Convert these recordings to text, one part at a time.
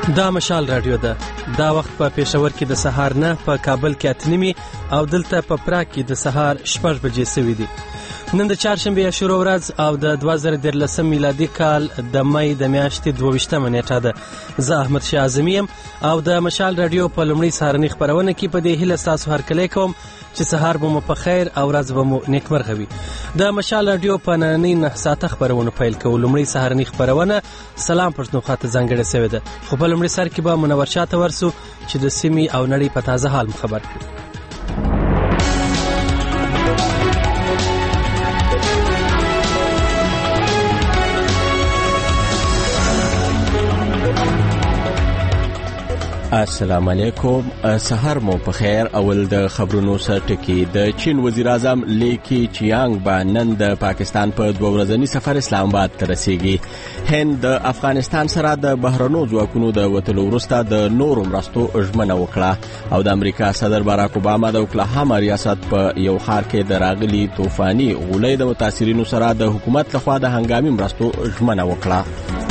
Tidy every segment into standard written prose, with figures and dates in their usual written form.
دا مشال رادیو ده. دا وخت په پېښور کې د سهار 9 په کابل کې 8 او دلته په پراګ کې د سهار 6 بجې سوي دي. نن د چهارشنبې شروع ورځ او د 2013 میلادي کال د مې د میاشتې 22 نیټه ده. زه احمد شاه اعظمي یم او د مشال رادیو په لومړي سهارني خپرونه کې په دې هیله ستاسو هرکلی کوم چې سهار به مو په خیر او ورځ به مو نیکمرغه وي. د مشال رادیو په نننۍ 9 ساعته خپرونه پیل کوو. لومړی سهارني خپرونه سلام پښتونخوا ته ځانګړې شوې ده، خو په لومړي سر کې به منور شاه ته ورسو چې د سیمې او نړۍ په تازه حال خبر کړي. السلام علیکم، سحر مو په خیر. اول د خبرونو سره ټکی. د چین وزیر اعظم لی کیچیانګ به نن د پاکستان په 2 ورځني سفر اسلام آباد ته رسیږي. هند د افغانستان سره د بهرنو ځواکونو د وتلو وروسته د نورو مرستو ژمنه وکړه او د امریکا صدر باراک اوباما د اوکلاهاما ریاست په یو ښار کې د راغلي طوفاني غولۍ د متاثرینو سره د حکومت لخوا د هنګامي مرستو ژمنه وکړه.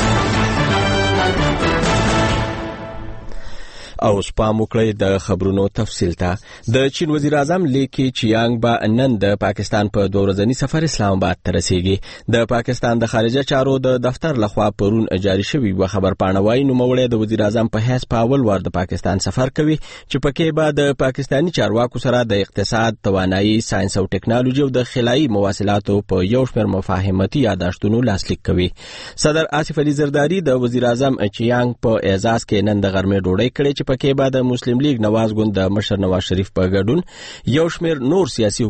او سپام وکړئ د خبرونو تفصیل ته. د چین وزیر اعظم لی کیچیانګ به نن د پاکستان په 2 ورځني سفر اسلام آباد ته رسیږي. د پاکستان د خارجه چارو د دفتر لخوا پرون جاری شوی و خبرپاڼه وايي نوموړی د وزیر اعظم په حیث په اول وار د پاکستان سفر کوي چې پکې به د پاکستانی چارواکو سره د اقتصاد، توانایي، ساينس او ټکنالوژي او د خلایي مواصلاتو په یو شمېر مفاهمتي یاداشتونو لاسلیک کوي. صدر آصف علي زرداری د وزیر اعظم چیانګ په اعزاز کې نن د غرمې ډوډۍ کړې چې پکې به د مسلم لیگ نواز ګوند د مشر نواز شریف په ګډون یو شمېر نور سیاسي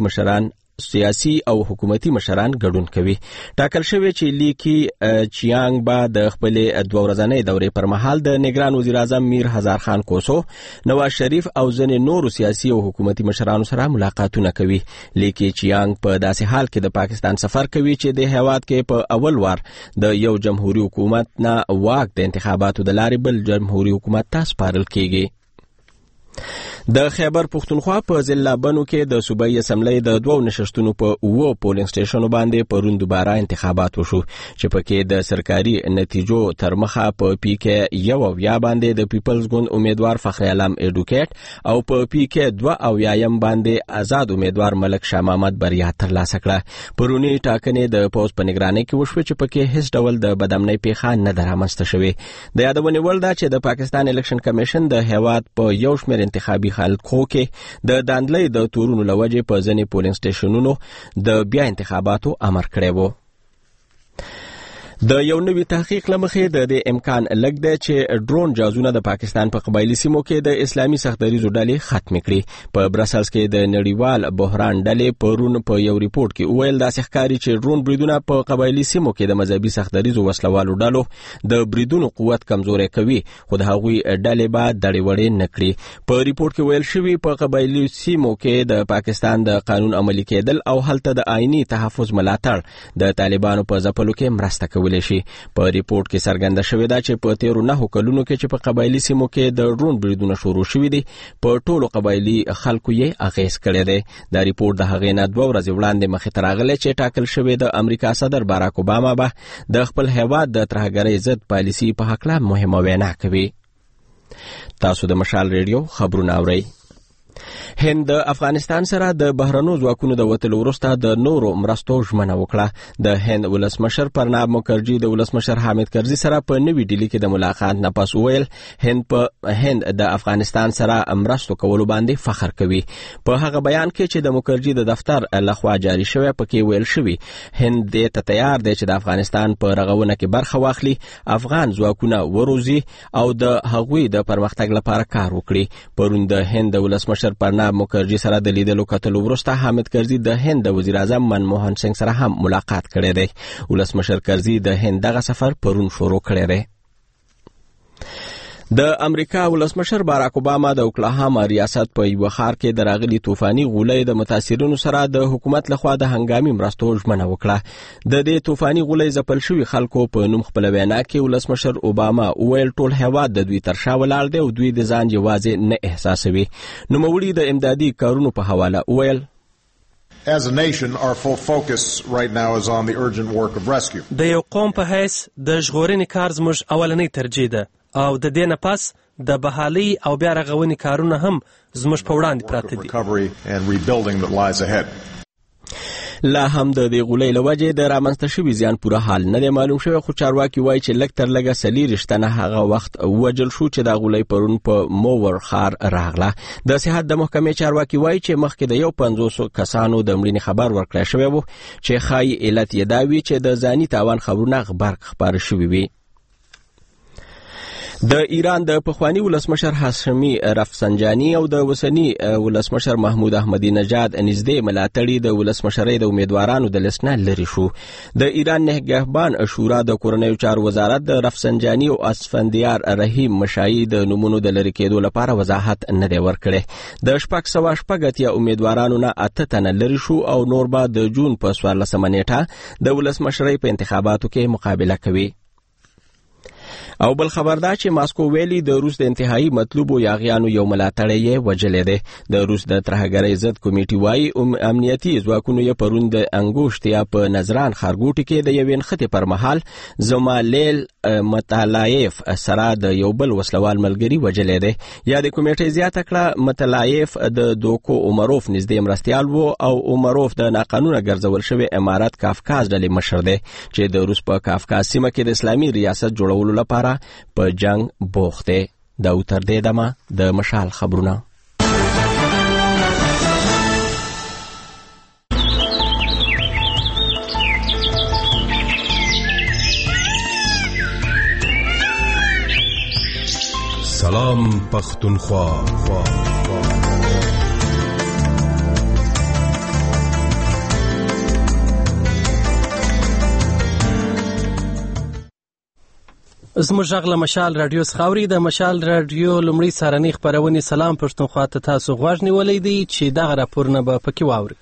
او حکومتي مشران ګډون کوي. ټاکل شوی چې لیکي چیانګ به د خپل 2 ورځنۍ دورې پر مهال د نگران وزیر اعظم میر هزار خان کوسو، نواز شریف او ځینې نورو سیاسي او حکومتي مشرانو سره ملاقاتونه کوي. لیکي چیانګ په داسې حال کې د پاکستان سفر کوي چې د هیواد کې په اول وار د یو جمهوریت حکومت نه واک د انتخاباتو د لارې بل جمهوریت حکومت ته سپارل کیږي. د خیبر پختونخوا په ضلع بنو کې د صوبایي اسمبلی د 2 نشستونو په 9 پولینګ سټیشنونو باندې پرون دوباره انتخابات وشو چې پکې د سرکاري نتیجو تر مخه په پی کې یو یا باندې د پیپلز ګوند امیدوار فخر علم ایډوکیټ او په پی کې 2 او یایم باندې آزاد امیدوار ملک شاه محمد بریا ترلاسه کړه. پرونی ټاکنې د پوز په نگرانۍ کې وشو چې پکې هیڅ ډول د بدامنۍ پیښه نه درامسته شوې. د یادونه ول دا چې د پاکستان الیکشن کمیشن د هیواد په یو شمېر انتخابي خلکو کې د داندلۍ د تورونو لوجې په ځینې پولینګ سټیشنونو د بیا انتخاباتو امر کړی و. د یو نوي تحقیق لمخې د دې امکان لږ دی چې ډرون جازونه د پاکستان په قبایلی سیمو کې د اسلامي سختدریزو ډلې ختم کړي. په برسلز کې د نړیوال بحران ډلې پرون په یو ریپورت کې ویل داسې ښکاري چې ډرون بریدونه په قبایلی سیمو کې د مذهبي سختدریزو وسلوالو ډلو د بریدونو قوت کمزوري کوي، خو د هغوی ډلې به دړې وړې نه کړي. په ریپورت کې ویل شوی په قبایلی سیمو کې د پاکستان د قانون عملي کېدل او هلته د آئینی تحفظ ملاتړ د طالبانو په ځپلو کې مرسته کوي. په ریپورت کې څرګنده شوې ده چې په 13 کلونو کې چې په قبایلی سیمو کې د ډرون بریدونه شروع شوي دي په ټولو قبایلی خلکو یې اغیز کړی دی. دا ریپورت د هغې نه 2 ورځې وړاندې مخې ته راغلی چې ټاکل شوی د امریکا صدر باراک اوباما به د خپل هیواد د ترهګرۍ ضد پالیسي په هکله مهمه وینا کوي. تاسو د مشال ریډیو خبرونه اورئ. هند د افغانستان سره د بهرنو ځواکونو د وتلو وروسته د نورو مرستو ژمنه وکړه. د هند ولسمشر پرناب مکرجي د ولسمشر حامد کرزي سره په نوې ډیلي کې د ملاقات نه پس ویل هند د افغانستان سره مرستو کولو باندې فخر کوي. په هغه بیان کې چې د مکرجي د دفتر لخوا جاری شوی پکې ویل شوی هند دې ته تیار دی چې د افغانستان په رغونه کې برخه واخلي، افغان ځواکونه وروزي او د هغوی د پرمختګ لپاره کار وکړي. پرون د هند ولسمشر پرناب مکرجي سره د لیدلو کتلو وروسته حامد کرزي د هند د وزیر اعظم منموهن سنگ سره هم ملاقات کړی دی. ولسمشر کرزي د هند دغه سفر پرون شروع کړی دی. د امریکا ولسمشر باراک اوباما د اوکلاهاما ریاست په یو ښار کې د راغلي طوفاني غولۍ د متاثرینو سره د حکومت لخوا د هنګامي مرستو ژمنه وکړه. د دې طوفاني غولۍ ځپل شوي خلکو په نوم خپل وینا کې ولسمشر اوباما ویل ټول هیواد د دوی تر شا ولاړ دی او دوی د ځان یوازې نه احساسوي. نوموړي د امدادي کارونو په حواله ویل As a nation, our full focus right now is on the urgent work of rescue. د یو قوم په حیث د ژغورنې کار زموږ اولنۍ ترجیح ده او د دې نه پس د بحالي او بیا رغونې کارونه هم زموږ په وړاندې پراته دي. لا هم د دې غولۍ له وجې د رامنځته شوي زیان پوره حال نه دی معلوم شوی، خو چارواکي وایي چې لږ تر لږه 40 تنه هغه وخت ووژل شو چې دا غولۍ پرون په موور ښار راغله. د صحت د محکمې چارواکي وایي چې مخکې د 50 کسانو د مړینې خبر ورکړی شوی و چې ښایي علت یې دا وي چې د ځاني تاوان خبرونه غبرګ خپاره شوي وي. د ایران د پخوانی ولسمشر هاشمي رفسنجاني او د وسنی ولسمشر محمود احمدی نژاد نږدې ملاتړي د ولسمشرۍ د امیدوارانو د لیست نه لرې شو. د ایران نگهبان شورا د کورنیو چارو وزارت د رفسنجاني او اسفندیار رحیم مشایي د نومونو د لرې کېدو لپاره وضاحت نه دی ورکړی. د 680 امیدوارانو نه 8 تنه لرې شو او نور به د جون په 14 نیټه د ولسمشرۍ په انتخاباتو کې مقابله کوي. او بل خبر دا چې ماسکو ویلي د روس د انتهایی مطلوبو یاغیانو یو ملاتړی یې وژلی دی. د روس د ترهګرۍ ضد کمیټې وایي امنیتي ځواکونو یې پرون د انګوشتیا په نظران ښارګوټي کې د یوې نښتې پر مهال زمالیل متلایف سره د یو بل وسلوال ملګري وژلی دی. یا د کمیټې زیاته کړه متلایف د دوکو عمروف نږدې مرستیال و او عمروف د ناقانونه ګرځول شوی امارات کافکاز ډلې مشر دی چې د روس په کافکاز سیمه کې د اسلامي ریاست جوړولو لپاره په جنگ بوخت دی. دا تر دې دمه د مشال خبرونه. سلام پختونخوا. زموږ غږ له مشال رادیو څخه اوري. د مشال رادیو لومړی سهارنۍ خپرونې سلام پښتونخوا ته تاسو غوږ نیولی دی چې دغه راپورونه به پکې واورئ.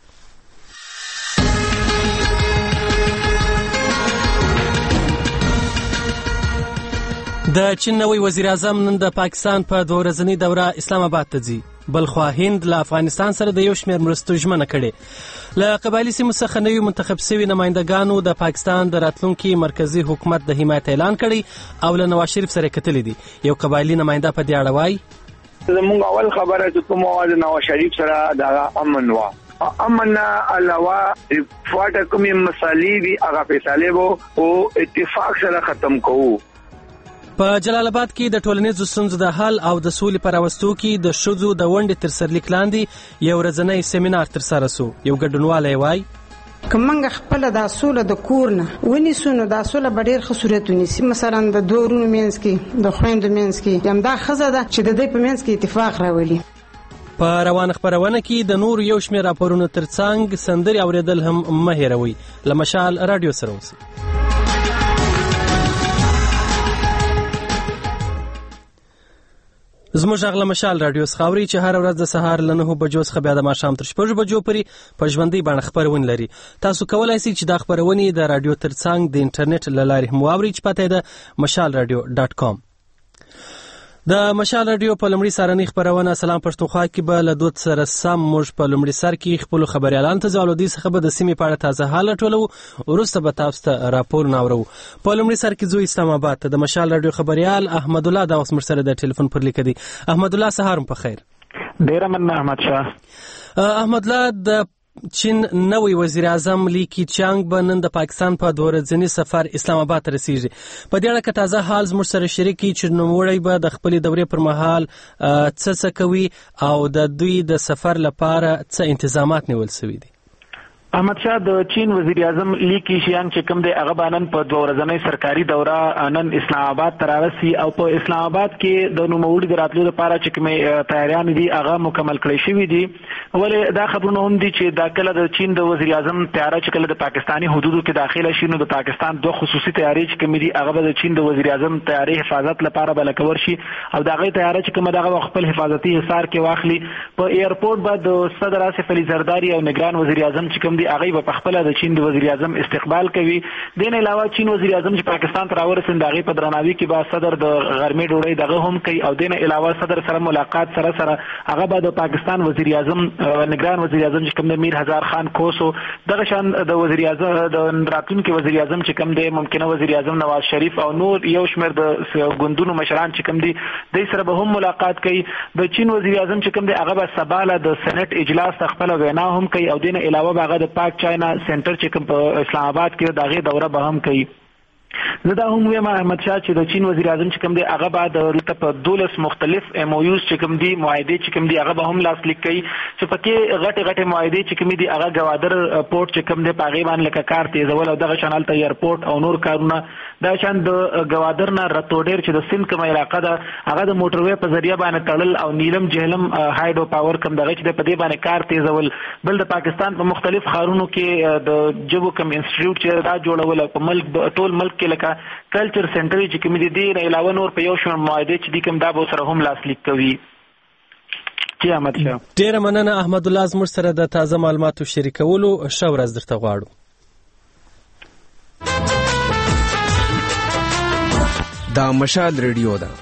د چین نوی وزیر اعظم نن د پاکستان په 2 ورځنۍ دوره اسلام آباد ته ځي. بلخوا هند له افغانستان سره د یو شمېر مرستو ژمنه کړې. له قبایلي سیمو څخه نوي منتخب شوي نمایندګانو د پاکستان د راتلونکي مرکزي حکومت د حمایت اعلان کړی او له نواز شریف سره کتلې دي. یو قبایلي نماینده په دې اړه وایي زموږ اول خبره چې کوم د نواز شریف سره د امن وا امن علاوه فاټه کومې مسالې دي هغه فیصله وو او اتفاق سره ختم کوو. په جلال آباد کې د ټولنیزو ستونزو د حل او د سولې په راوستو کې د ښځو د ونډې تر سرلیک لاندې یو ورځنی سیمینار ترسره شو. یو ګډونوالی وایي که موږ خپله دا سوله د کور نه ونیسو نو دا سوله به ډېر ښه صورت ونیسي. مثلا د 2 ورونو منځ کې د خویندو منځ کې همدا ښځه ده چې د دوی په منځ کې اتفاق راولي. په روانه خپرونه کې د نور یو شمېر راپورونو ترڅنګ سندرې اورېدل هم مه هېروئ. له مشال رادیو سره اوسئ. زموږ غږ له مشال رادیو څخه اوري چې هر ورځ د سهار له 9 بجو څخه بیا د ماښام تر 6 بجو پورې په ژوندۍ بڼه خپرونه لري. تاسو کولای شئ چې دا خپرونې د رادیو ترڅنګ د انټرنیټ له لارې هم واورئ چې پته یې د mashalradio.com. د مشال رادیو په لومړي سهارنۍ خپرونه سلام پښتونخوا کې به له دوت سره سم موږ په لومړي سر کې خپل خبريالان ته ځو. د څخه به د سیمې په اړه تازه حال ټولو وروسته به تاسو ته راپور ناورو. په لومړي سر کې ځو اسلام آباد ته. د مشال رادیو خبريال احمد الله د اوس مر سره د ټلیفون پر لیک دی. احمد الله سهار په خیر. ډیر مننه احمد شاه. احمد الله د چین نوی وزیر اعظم لی کی چانګ به نن د پاکستان په 2 ورځنی سفر اسلام آباد ته رسیږي. په دې اړه تازه حال زموږ سره شریکي چې نوموړی به د خپل دورې پر مهال څه کوي او د دوی د سفر لپاره څه انتظامات نیول شوي دي. احمد شاه د چین وزیر اعظم لی کیشیان چې کوم دی هغه باندې په 2 ورځنۍ سرکاري دوره نن اسلام آباد ته راوسی او په اسلام آباد کې د نوموړي د راتلو لپاره چې کومه تیاریان دي هغه مکمل کړی شوی دي. ولې دا خبرونه هم دي چې دا کله د چین د وزیر اعظم تیاری چې کله د پاکستانی حدودو کې داخله شي نو د پاکستان 2 خصوصي تیاری چې کوم دي هغه د چین د وزیر اعظم تیاری حفاظت لپاره بلکور شي او دا غي تیاری چې کوم دغه خپل حفاظتي حصار کې واخلي. په ایرپورټ بعد د صدر آصف علي زرداری او نگران وزیر اعظم چې کوم کوم دي هغه په خپل د چین د وزیر اعظم استقبال کوي. دین علاوه چین وزیر اعظم چې پاکستان ته راورسېد هغه په درناوي کې با صدر د غرمې ډوډۍ دغه هم کوي او دین علاوه صدر سره ملاقات سره هغه به د پاکستان وزیر اعظم نگران وزیر اعظم چې کوم د میر هزار خان کوسو دغه شان د وزیر اعظم د راتلونکي وزیر اعظم چې کوم د ممکنه وزیر اعظم نواز شریف او نور یو شمېر د ګوندونو مشران چې کوم دي د سره به هم ملاقات کوي. د چین وزیر اعظم چې کوم دی هغه به سباله د سېنات اجلاس خپل وینا هم کوي او دین علاوه هغه د پاک چاینا سنټر چې کوم په اسلام آباد کې دغه دوره به هم کوي. زه دا هم وایم احمد شاه چې د چین وزیر اعظم چې کوم دی هغه بعد په 12 مختلف MOUs چې کوم دی معاهده چې کوم دی هغه به هم لاسلیک کوي چې پکې غټه معاهده چې کوم دی هغه گوادر پورت چې کوم دی پاغي باندې لکه کار تیزول او دغه شانل ته ایرپورټ او نور کارونه دا شان د گوادر نه رتوډیر چې د سند کوم علاقه ده هغه د موټروي په ذریعہ باندې تړل او نیلم جهلم هایډرو پاور کوم دغه چې په دې باندې کار تیزول. بل د پاکستان په مختلف ښارونو کې د جبو کم انسټیټیوټ چې دا جوړول په ملک ټول ملک کې لکه کلچر سنټر چې کوم دي نه علاوه نور په یو شمېر معاهده چې دي کوم دا به سره هم لاسلیک کوي. چې احمد شاه ډیره مننه احمد الله زموږ سره د تازه معلوماتو شریکولو. ښه ورځ درته غواړو. دا مشال ریډیو ده.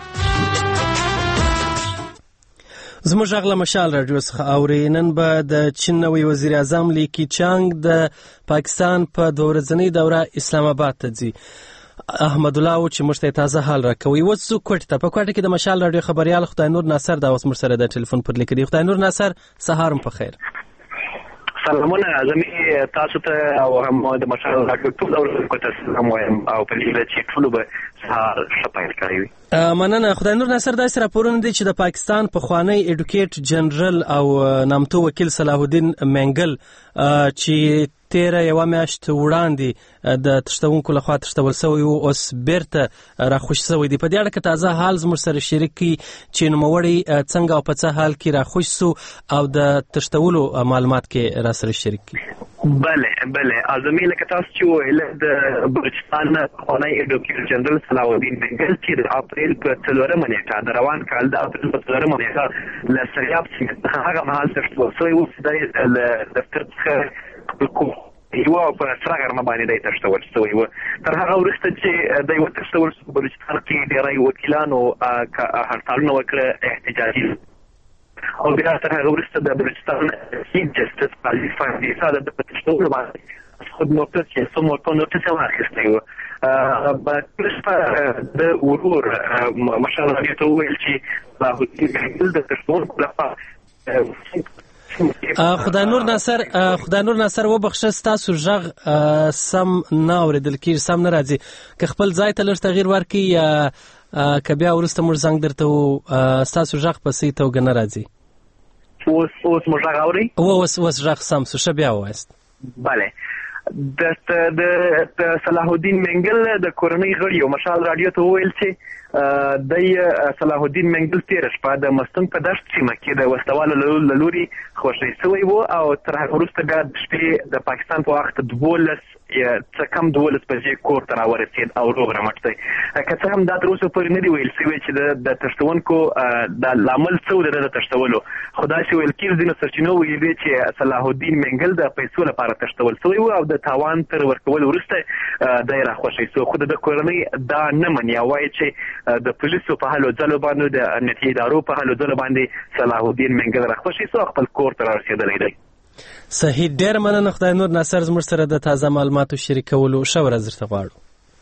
زموږ غږ له مشال راډیو څخه اوري. نن به د چین نوی وزیر اعظم لی کیچانګ د پاکستان په دوه ورځنۍ دوره اسلام آباد ته ځي. احمد الله چې موږ ته تازه حال راکوي. وڅو کوټ ته په کوټه کې د مشال راډیو خبريال خدای نور ناصر دا اوس موږ سره د ټلیفون پر لیک دی. خدای نور ناصر سهارم په خیر. سلامونه زمي تاسو ته او هم د مشال راډیو ټول اورونکو ته سلام وایم او په دې چې ټول به سهار شپایل کوي. مننه. خدای نور ناصر دا سره راپورونه دي چې د پاکستان په خوانی ایډوکیټ جنرال او نامتو وکیل صلاح الدین منګل چې 13 یو میاشت وړاندې د تشتونکو لخوا تشتول شوی او اوس بیرته راخوش شوی دی. په دې اړه کې تازه حال زموږ سره شریک کی چې نوموړی څنګه او په څه حال کې راخوش شو او د تشتولو معلومات کې را سره شریک کی. بله اعظمي لکه تاسو چې ویل د بلوچستان خوانی ایډوکیټ جنرال صلاح الدین منګل چې د اپریل په 4 نیټه د روان کال د اپریل په 4 نیټه له سریاب څخه هغه مهال تشتول شوی او د دفتر څخه یو په سرګرمه باندې د تشتول شوی و. تر هغه وروسته چې د یو تشتول په بلوچستان کې ډېری وکیلانو هړتالونه وکړه احتجاجي او بیا تر هغه وروسته د بلوچستان چیف جسټس قاضي فاندي صاحب د تشتول باندې خود نوټس چې سمو په نوټس واخیستی و. د ورور مشال راډیو ته ویل چې باید د تشتول لپاره خدای نور ناصر وبخښه ستاسو ژغ سم نه اوریدل کیږي سم نه راځي که خپل ځای ته لږ تغییر ورکړي یا که بیا وروسته موږ زنګ درته ستاسو ژغ په صحیح توګه نه راځي. اوس موږ ژغ اورئ؟ اوس ژغ سم شو. ښه بیا ووایاست. بله د صلاح الدین منګل د کورنۍ غړي او مشال راډیو ته وویل چې د صلاح الدین منګل تیره شپه د مستونګ په دشت سیمه کې د وسلوالو له لوري خوشی شوی و او تر هغه وروسته بیا د شپې د پاکستان په وخت 12 څه کم 12 بجې کور ته راورسېد او روغ رمټ دی. که څه هم دا تر اوسه پورې نه دی ویل شوی چې د تشتونکو د لامل څه د تشتولو خو داسې ویل کېږي ځینو سرچینو ویلي چې صلاح الدین منګل د پیسو لپاره تشتول شوی و او د تاوان تر ورکول وروسته دی راخوشی شو. خو د کورنۍ دا نه مني او وایي چې د پولیسو په هلو ځلو باندې د امنیتي ادارو په هلو ځلو باندې صلاح الدین منګل راخوشی شو خپل کور ته رارسېدلی دی. صحیح. ډېر مننه خدای نور ناصر زموږ سره د تازه معلوماتو شریکولو. ښه ورځ درته غواړو.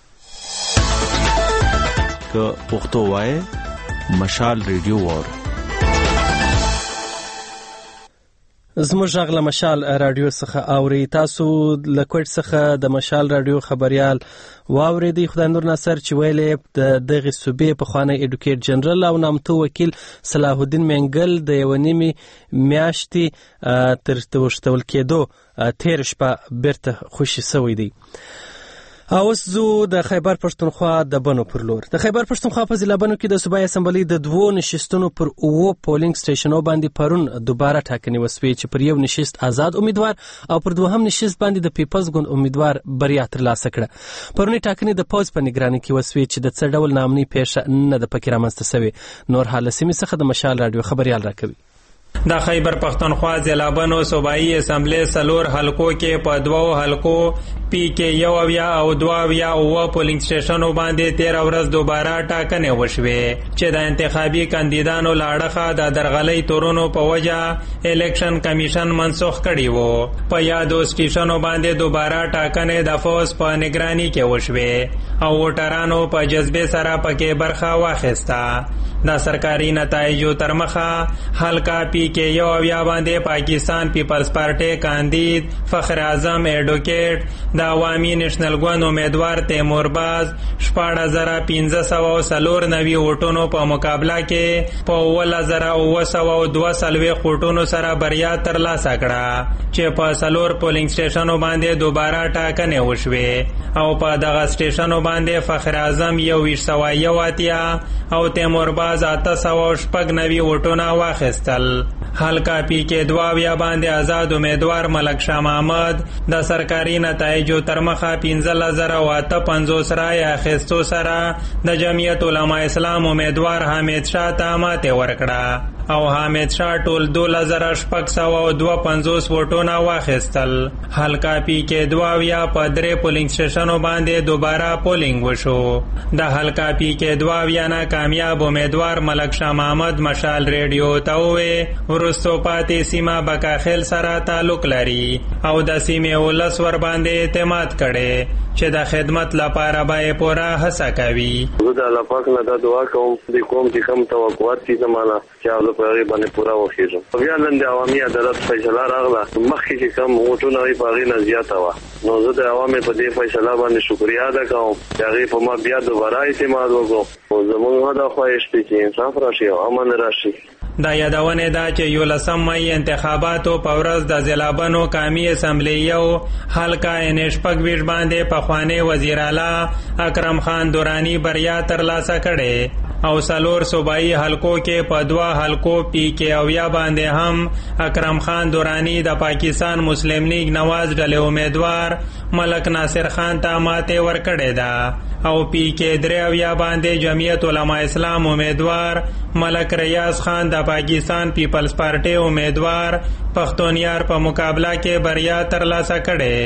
که پښتو وایي مشال ریډیو واورئ. زموږ غږ له مشال راډیو څخه اوري. تاسو له کوټ څخه د مشال راډیو خبريال واورېدی. خدای نور ناصر چې ویلې د دغه صوبې په خوانی ایډوکیټ جنرال او نامتو وکیل صلاح الدین منګل د یو نیمه میاشتې تر تشتول کېدو تیر شپه بیرته خوشی شوی دی. اوس زو د خیبر پښتونخوا د بنو پر لور. د خیبر پښتونخوا په ضلع بنو کې د صوبایي اسمبلی د 2 نشستونو پر 9 پولینګ سټیشنونو باندې پرون دوباره ټاکنې وسوې چې پر یو نشست آزاد امیدوار او پر دوهم نشست باندې د پیپلز ګوند امیدوار بریا ترلاسه کړه. پرونی ټاکنې د پوز په نگرانۍ کې وسوې چې د څه ډول نامني پیښه نه د پکې رامنځته شوې. نور حال سیمې څخه د مشال راډیو خبريال راکوي. د خیبر پختونخوا ضلعبنو صوبایي اسمبلی 4 حلقو کې په 2 حلقو پی کې 1 او 2 او پولینګ سټیشنو باندې 13 ورځ دوباره ټاکنې وشوې چې د انتخابي کاندیدانو لاړخه د درغلۍ تورونو په وجه الیکشن کمیشن منسوخ کړی وو. په یادو سټیشنو باندې دوباره ټاکنې د فوز په نگرانی کې وشوې او ووټرانو په جذبې سره پکې برخه واخیسته. د سرکاري نتایجو تر مخه حلقه پی کې 1 باندې پاکستان پیپلز پارټي کاندید فخر اعظم ایڈوکیټ د عوامي نېشنل ګوند امیدوار تیمور باز 14594 ووټونو په مقابله کې په 11902 ووټونو سره بریا ترلاسه کړه چې په 4 پولینګ سټیشنو باندې دوباره ټاکنې وشوې او په دغه سټیشنو باندې فخر اعظم 181 او تیمور باز 896 ووټونه واخیستل. حلقه پی کې 2 باندې آزاد امیدوار ملک شاه محمد د سرکاري نتایجو تر مخه 15058 رای اخیستو سره د جمعیت علما اسلام امیدوار حامد شاه ته ماتې ورکړه او حامد شاه ټول 2652 ووټونه واخیستل. حلقه پی کې 2 په 3 پولینګ سټیشنو باندې دوباره پولینګ وشو. د حلقه پی کې 2 نه کامیاب امیدوار ملک شاه محمد مشال ریډیو ته وې ورستو پاتې سیمه بکاخیل سره تعلق لري او د سیمې ولس ور باندې اعتماد کړي چې د خدمت لپاره به پوره هڅه کوي. زه د الله پاک نه د دعا کوم د کوم چې کوم توقعات دي زمانہ چې هغه په هغه باندې پوره وکړم. بیا نن د عوامي عدالت فیصله راغله مخکې چې کوم وټونه یې باغې نه زیاته و نو زه د عوامو په دې فیصله باندې شکریا ادا کوم چې هغه په ما بیا دوباره اعتماد وکړو او زموږ هدا خواهش دی چې انصاف راشي او امن راشي. دا یادونه ده چې 11 مې انتخاباتو په ورځ د ضلعبنو قومي اسمبلی یو حلقه انشپک ویش باندې پخوانی وزیر اعلی اکرم خان دورانی بریا ترلاسه کړي او 4 صوبایي حلقو کې په 2 حلقو پی کې 1 باندې هم اکرم خان دورانی د پاکستان مسلم لیگ نواز ډلې امیدوار ملک ناصر خان ته ماتې ورکړې ده او پی کې 3 باندې جمعیت علما اسلام امیدوار ملک ریاض خان د پاکستان پیپلز پارټي امیدوار پښتونیار په مقابله کې بریا ترلاسه کړي.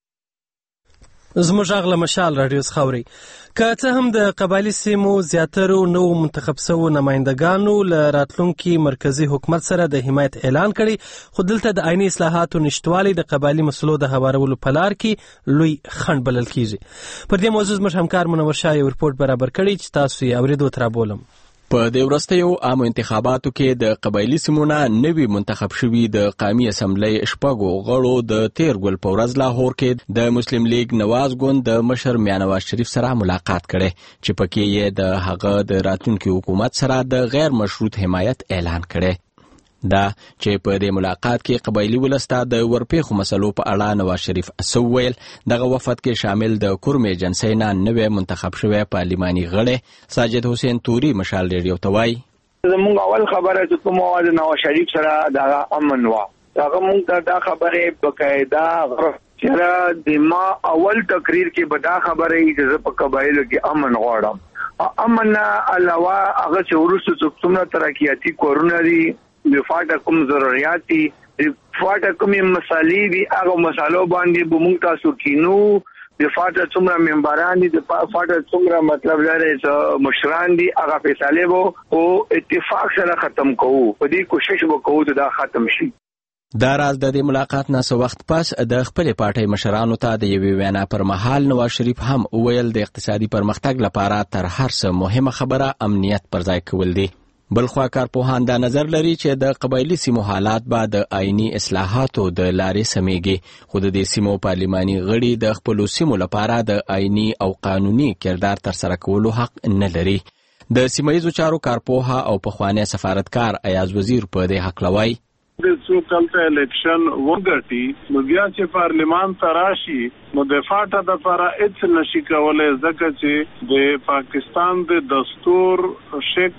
زموږ اغله مشال رادیو خاوري که څه هم د قبایلی سیمو زیاترو نو منتخب سوو نمایندګانو له راتلونکي مرکزی حکومت سره د حمایت اعلان کړي خو دلته د عیني اصلاحاتو نشټوالي د قبایلی مسلو د هوارولو په لار کې لوی خنډ بلل کیږي. پر دې موضوع زموږ همکار منور شاه یو رپورټ برابر کړی چې تاسو یې اوریدو تر بولم. په دې وروستیو عامو انتخاباتو کې د قبایلی سیمونه نوي منتخب شوي د قومي اسمبلی شپږو غړو د 13 ګل په ورځ لاهور کې د مسلم لیگ نواز ګوند د مشر میا نواز شریف سره ملاقات کړي چې پکې یې د هغه د راتلونکي حکومت سره د غیر مشروط حمایت اعلان کړي. دا چې په دې ملاقات کې قبایلی ولسته د ورپېخو مسلو په اړه نواز شریف ویل دغه وفد کې شامل د کورم ایجنسی نه نوی منتخب شوی پارلماني غړی ساجد حسین توري مشال ریډیو ته وایي زموږ اول خبره چې کوم د نواز شریف سره د امن وا هغه موږ دا خبره بقاعده چې د ما اول تقریر کې به دا خبره چې په قبایلو کې امن غواړم امن علاوه هغه چې ورسره څومره ترقیاتی کورونه دي د فاټه کوم ضرورت دي فاټه کوم مسالې دي هغه مسالو باندې به موږ تاسو کینو د فاټه څومره ممبران دي د فاټه څومره مطلب لري چې مشران دي هغه فیصله وو او اتفاق سره ختم کوو په دې کوشش وکړو چې دا ختم شي. دا راز د دې ملاقات نه څه وخت پس د خپل پارټي مشرانو ته د یوې وینا پر مهال نواز شریف هم ویل د اقتصادي پرمختګ لپاره تر هر څه مهمه خبره امنیت پر ځای کول دي. بلخوا کارپوهان دا نظر لري چې د قبایلی سیمو حالات به د آئینی اصلاحاتو د لارې سمېږي خو د دې سیمو پارلماني غړي د خپل سیمو لپاره د آئینی او قانوني کردار تر سره کولو حق نه لري. د سیمایي چارو کارپوها او پخوانی سفارتکار ایاز وزیر په دې حق لوي د څو کلته الیکشن وګټي نو بیا چې پارلمان تراشي نو د فاټه د لپاره هیڅ نشي کولای ځکه چې د پاکستان د دستور شیک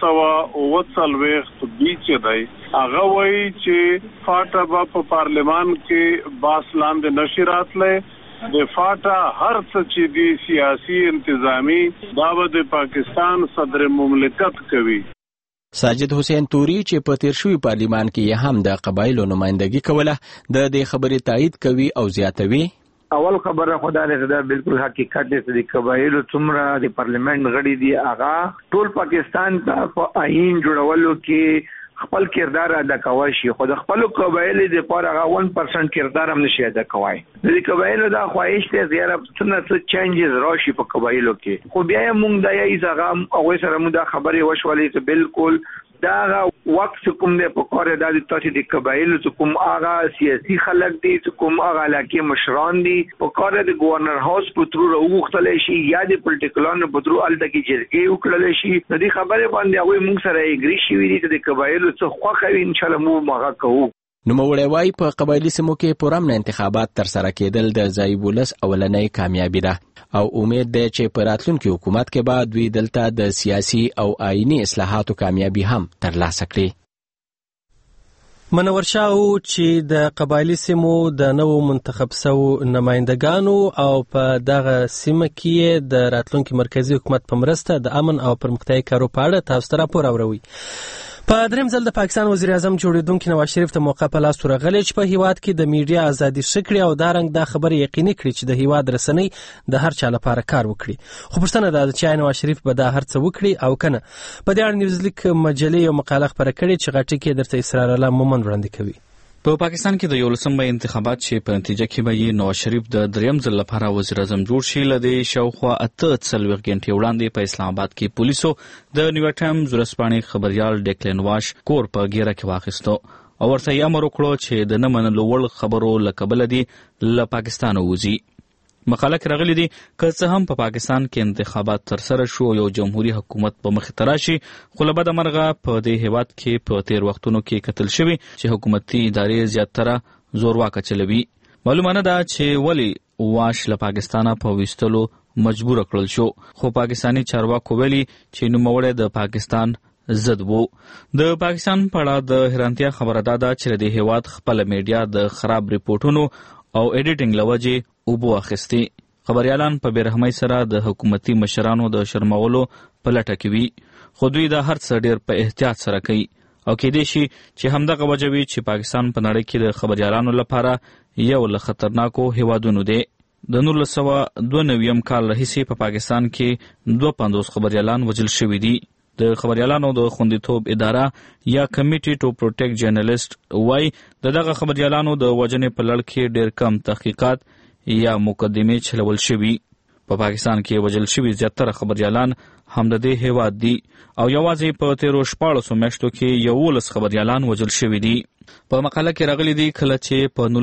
240 بیچ دی هغه وایي چې فاټه په پارلمان کې باس لاندې نشي راتلای د فاټه هر څه چې دی سیاسي انتظامی دا به د پاکستان صدر مملکت کوي. ساجد حسین توري چې په تیر شوي پارلیمان کې هم د قبایلو نمائندګي کوله د دې خبرې تایید کوي او زیاتوي. اول خبره خدای دې دا بالکل حقیقت دی چې قبایلو څومره د پارلیمنت غړي دي هغه ټول پاکستان ته په آئین جوړولو کې خپل کردار ادا کوي شي. خو د خپل قبایل د پاره هغه 1% کردار هم نشي ادا کوي. د قبایلو دا خواهش ته زیاده څه چینجز راشي په قبایلو کې. خو بیا موږ دا یې ځغام او سره موږ دا خبره وشولې چې بالکل دا وخت کوم نه په کار د تاسو د قبایلو کوم هغه سیاسي خلک دي کوم هغه علاقې مشران دي په کار د گورنر هاوس په تر وختل شي یا د پولیټیکلانو په تر الټکی جرګې وکړل شي. د دې خبره باندې هغه موږ سره اګری شي وي چې د قبایلو څخه خوخوي ان شاء الله موږ ماغه کوو. نوموړی وایي په قبایلي سیمو کې پرامن انتخابات ترسره کېدل د ځایي ولس اولنۍ کامیابي ده او امید ده چې په راتلونکي حکومت کې به دوی دلته د سیاسي او آئیني اصلاحاتو کامیابي هم ترلاسه کړي. منور شاه چې د قبایلي سیمو د نوو منتخب سو نمائندګانو او په دغه سیمه کې د راتلونکي مرکزی حکومت په مرسته د امن او پرمختیايي کارو په اړه تاسو ته راپور اوروي. په دریم ځل د پاکستان وزیر اعظم جوړیدونکي نواز شریف ته موقع په لاس ورغلی چې په هیواد کې د میډیا ازادي شکړي او دا رنګ دا خبره یقیني کړي چې د هیواد رسنۍ د هر چا لپاره کار وکړي. خو پوښتنه ده چې نواز شریف به دا هر څه وکړي او کنه. په دې اړه نیوزلیک مجلې یو مقاله خپره کړې چې غټي کې درته اسرار الله مومن وړاندې کوي. په پاکستان کې د 11 مې انتخابات چې په نتیجه کې به نواز شریف د دریم ځل لپاره وزیر اعظم جوړ شي لدې شاوخوا 8 غنټې وړاندې په اسلام آباد کې پولیسو د نیویارک ټایمز ورځپاڼې خبريال ډیکلن واش کور په ګیره کې واخیستو او ورته یې امر وکړو چې د نه منلو وړ خبرو له کبله دي له پاکستان ووځي. مقاله کې راغلي دي که څه هم په پاکستان کې انتخابات ترسره شو یو جمهوریت حکومت په مخ ته راشي خو له بده مرغه په دې هیواد کې په تیر وختونو کې قتل شوي چې حکومتي ادارې زیاتره زورواکه چلوي. معلومه نه ده چې ولی واش له پاکستانه په ویستلو مجبور کړل شو خو پاکستانی چارواکو ویلي چې نوموړی د پاکستان ضد وو. د پاکستان په اړه د حیرانتیا خبره ده چې د هیواد خپل میډیا د خراب ریپورتونو او ایډیټینګ لوجه اوبو اخیستي. خبريالان په بیرحمۍ سره د حکومتي مشرانو د شرمولو په لټه کې وي خو دوی دا هر څه ډیر په احتیاط سره کوي او کېدای شي چې همدغه وجه وي چې پاکستان په نړۍ کې د خبريالانو لپاره یو له خطرناکو هیوادونو دی. د 1992 کال راهیسې په پاکستان کې 250 خبريالان وژل شوي دي. د خبريالانو د خوندیتوب اداره یا کمیټي ټو پروټیکټ جرنالیست وای دغه خبريالانو د وژنې په لړ کې ډیر کم تحقیقات یا مقدمې چلول شوي. په پاکستان کې وژل شوي زیاتره خبريالان هم د دې هیواد دي او یوازې په 13 میاشتو کې 11 خبريالان وژل شوي دي. په مقاله کې راغلي دي کله چې په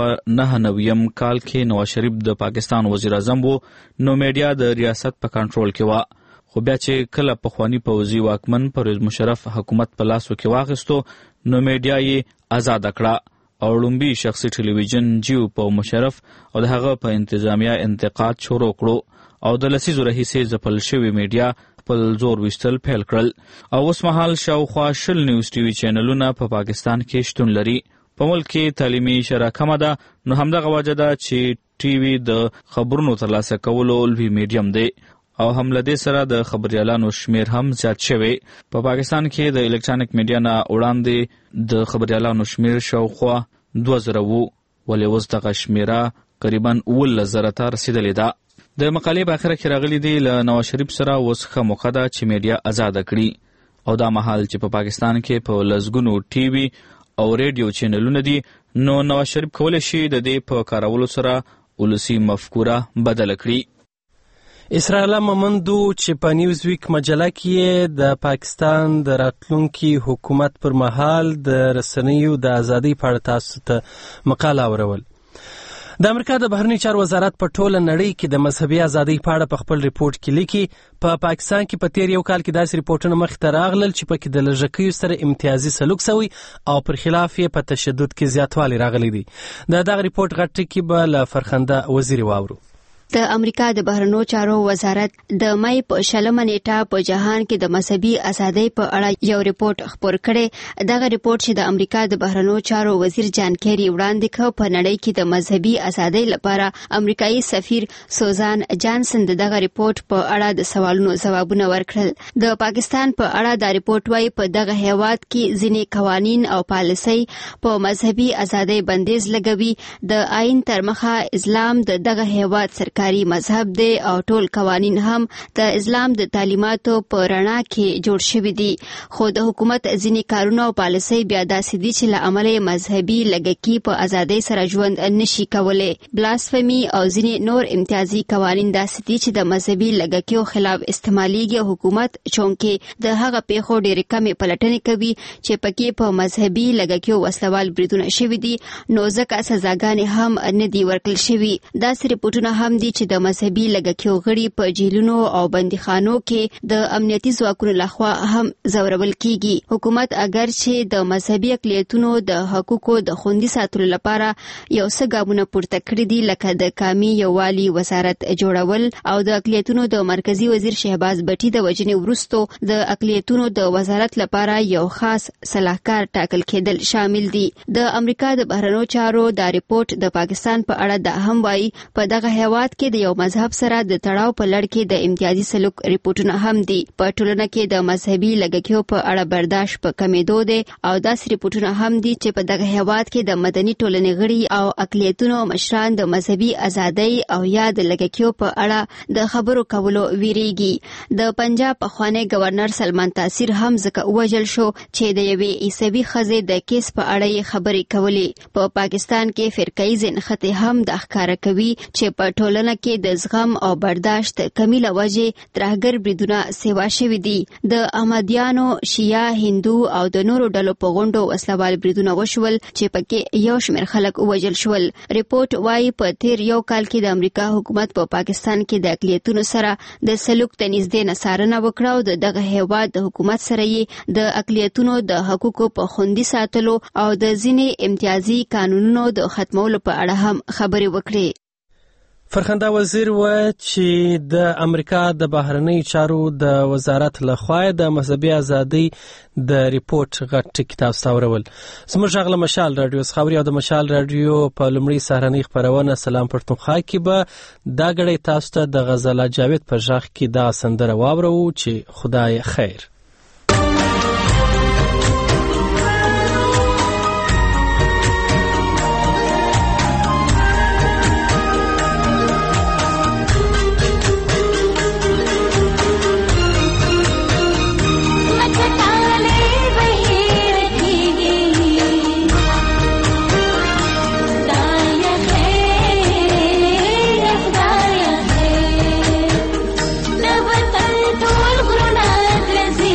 1999 کال کې نواز شریف د پاکستان وزیر اعظم وو نو میډیا د ریاست په کنټرول کې و خو بیا چې کله پخوانی پوځي واکمن پرویز مشرف حکومت په لاسو کې واخیستو نو میډیا یې آزاد کړه او لومبي شخصي ټلویزیون جیو په مشرف او د هغه په انتظامیه انتقاد شروع کړو او د لسیزو راهیسې ځپل شوي میډیا خپل زور ویستل پیل کړل او اوس مهال شاوخوا 20 نیوز ټي وي چینلونه په پاکستان کې شتون لري. په ملک کې تعلیمي شرح کمه ده نو همدغه وجه ده چې ټي وي د خبرونو ترلاسه کولو لوی میډیم دی او هم له دې سره د خبريالانو شمیر هم زیات شوی. په پاکستان کې د الکترونیک میډیا نه وړاندې د خبريالانو شمیر شاوخوا 2000 وو ولې اوس دغه شمیره تقریبا 10000 ته رسیدلې ده. د مقالې په اخر کې راغلي دي له نواز شریف سره اوس ښه موقع ده چې میډیا آزاد کړي او دا مهال چې په پاکستان کې په لزګونو ټي وي او ریډیو چینلونه دي نو نواز شریف کولی شي د دې په کارولو سره ولسی مفکوره بدل کړي. اسرار الله مومندو چې په نیوزویک مجله کې د پاکستان د راتلونکي حکومت پر مهال د رسنیو د ازادۍ په اړه تاسو ته مقاله اورول. د امریکا د بهرنی چارو وزارت په ټوله نړۍ کې د مذهبي ازادۍ په اړه په خپل ریپورت کې لیکي په پاکستان کې په تیر یو کال کې داسې ریپورتونه مخې ته راغلل چې پکې د لږکیو سره امتیازي سلوک شوی او پر خلاف یې په تشدد کې زیاتوالی راغلی دی. دغه ریپورت غټ کې به له فرخنده وزیر واورو. د امریکا د بهرنیو چارو وزارت د مای په 20 نیټه په جهان کې د مذهبي ازادۍ په اړه یو ریپورت خپور کړي. دغه ریپورت چې د امریکا د بهرنیو چارو وزیر جان کیری وړاندې کړ په نړۍ کې د مذهبي ازادۍ لپاره امریکایي سفیر سوزان جانسن دغه ریپورت په اړه د سوالونو ځوابونه ورکړل. د پاکستان په اړه دا ریپورت وايي په دغه هیواد کې ځینې قوانین او پالیسۍ په مذهبي ازادۍ بندیز لګوي. د آئین تر مخه اسلام دغه هیواد سرکاري مذهب دی او ټول قوانین هم د اسلام د تعلیماتو په رڼا کې جوړ شوي دي. خو د حکومت ځینې کارونه او پالیسۍ بیا داسې دي چې له امله مذهبي لږکي په ازادۍ سره ژوند نشي کولی. بلاسفمي او ځینې نور امتیازي قوانین داسې دي چې د مذهبي لږکیو خلاف استعماليږي. حکومت چونکې د هغه پیښو ډېرې کمې پلټنې کوي چې پکې په مذهبي لږکیو وسلوال بریدونه شوي دي، نو ځکه سزاګانې هم نه دي ورکړل شوي. داسې ریپورټونه هم دي چې د مذهبي لږکیو غړي په جیلونو او بندیخانو کې د امنیتي ځواکونو لخوا هم ځورول کیږي. حکومت اگر چې د مذهبي اقلیتونو د حقوقو د خوندي ساتلو لپاره یو څه ګامونه پورته کړي دي، لکه د قومي یووالي وزارت جوړول او د اقلیتونو د مرکزی وزیر شهباز بټي د وژنې وروسته د اقلیتونو د وزارت لپاره یو خاص صلاحکار ټاکل کېدل شامل دي. د امریکا د بهرنیو چارو دا ریپورت د پاکستان په اړه دا هم وایي په دغه هیواد کې د یو مذهب سره د تړاو په لړ کې د امتیازي سلوک ریپورټونه هم دي. په ټولنه کې د مذهبي لږکیو په اړه برداشت په کمیدو دي او داسې ریپورټونه هم دي چې په دغه هیواد کې د مدني ټولنې غړي او اقلیتونو مشران د مذهبي ازادۍ او یا د لږکیو په اړه د خبرو کولو ویریږي. د پنجاب پخوانی گورنر سلمان تاثیر هم ځکه وژل شو چې د یوې عیسوي ښځې د کیس په اړه یې خبرې کولې. په پاکستان کې فرقه‌ییز نښتې هم د ښکاره کوي چې په ټولنه کې د زغم او برداشت کمی له وجې ترهګر بریدونه سیوا شوي دي. د احمدیانو، شیعه، هندو او د نورو ډلو په غونډو وسلوال بریدونه وشول چې پکې یو شمېر خلک ووژل شول. ریپورت وايي په تیر یو کال کې د امریکا حکومت په پاکستان کې د اقلیتونو سره د سلوک ته نږدې څارنه وکړه او د دغه هیواد د حکومت سره یې د اقلیتونو د حقوقو په خوندي ساتلو او د ځینې امتیازي قانونونو د ختمولو په اړه هم خبرې وکړې. فرخنده وزیر و چې د امریکا د بهرنی چارو د وزارت لخوا د مذهبي ازادۍ د ریپورت غټ کتاب ستورول. زموږ غږ له مشال رادیو خبري او د مشال رادیو په لومړي سهارنۍ خبرونه سلام پښتونخوا کې به دا غړي تاسو ته د غزل جاوید په ژغ کې دا سندره واورو چې خدای خیر. ټول غرونه درځي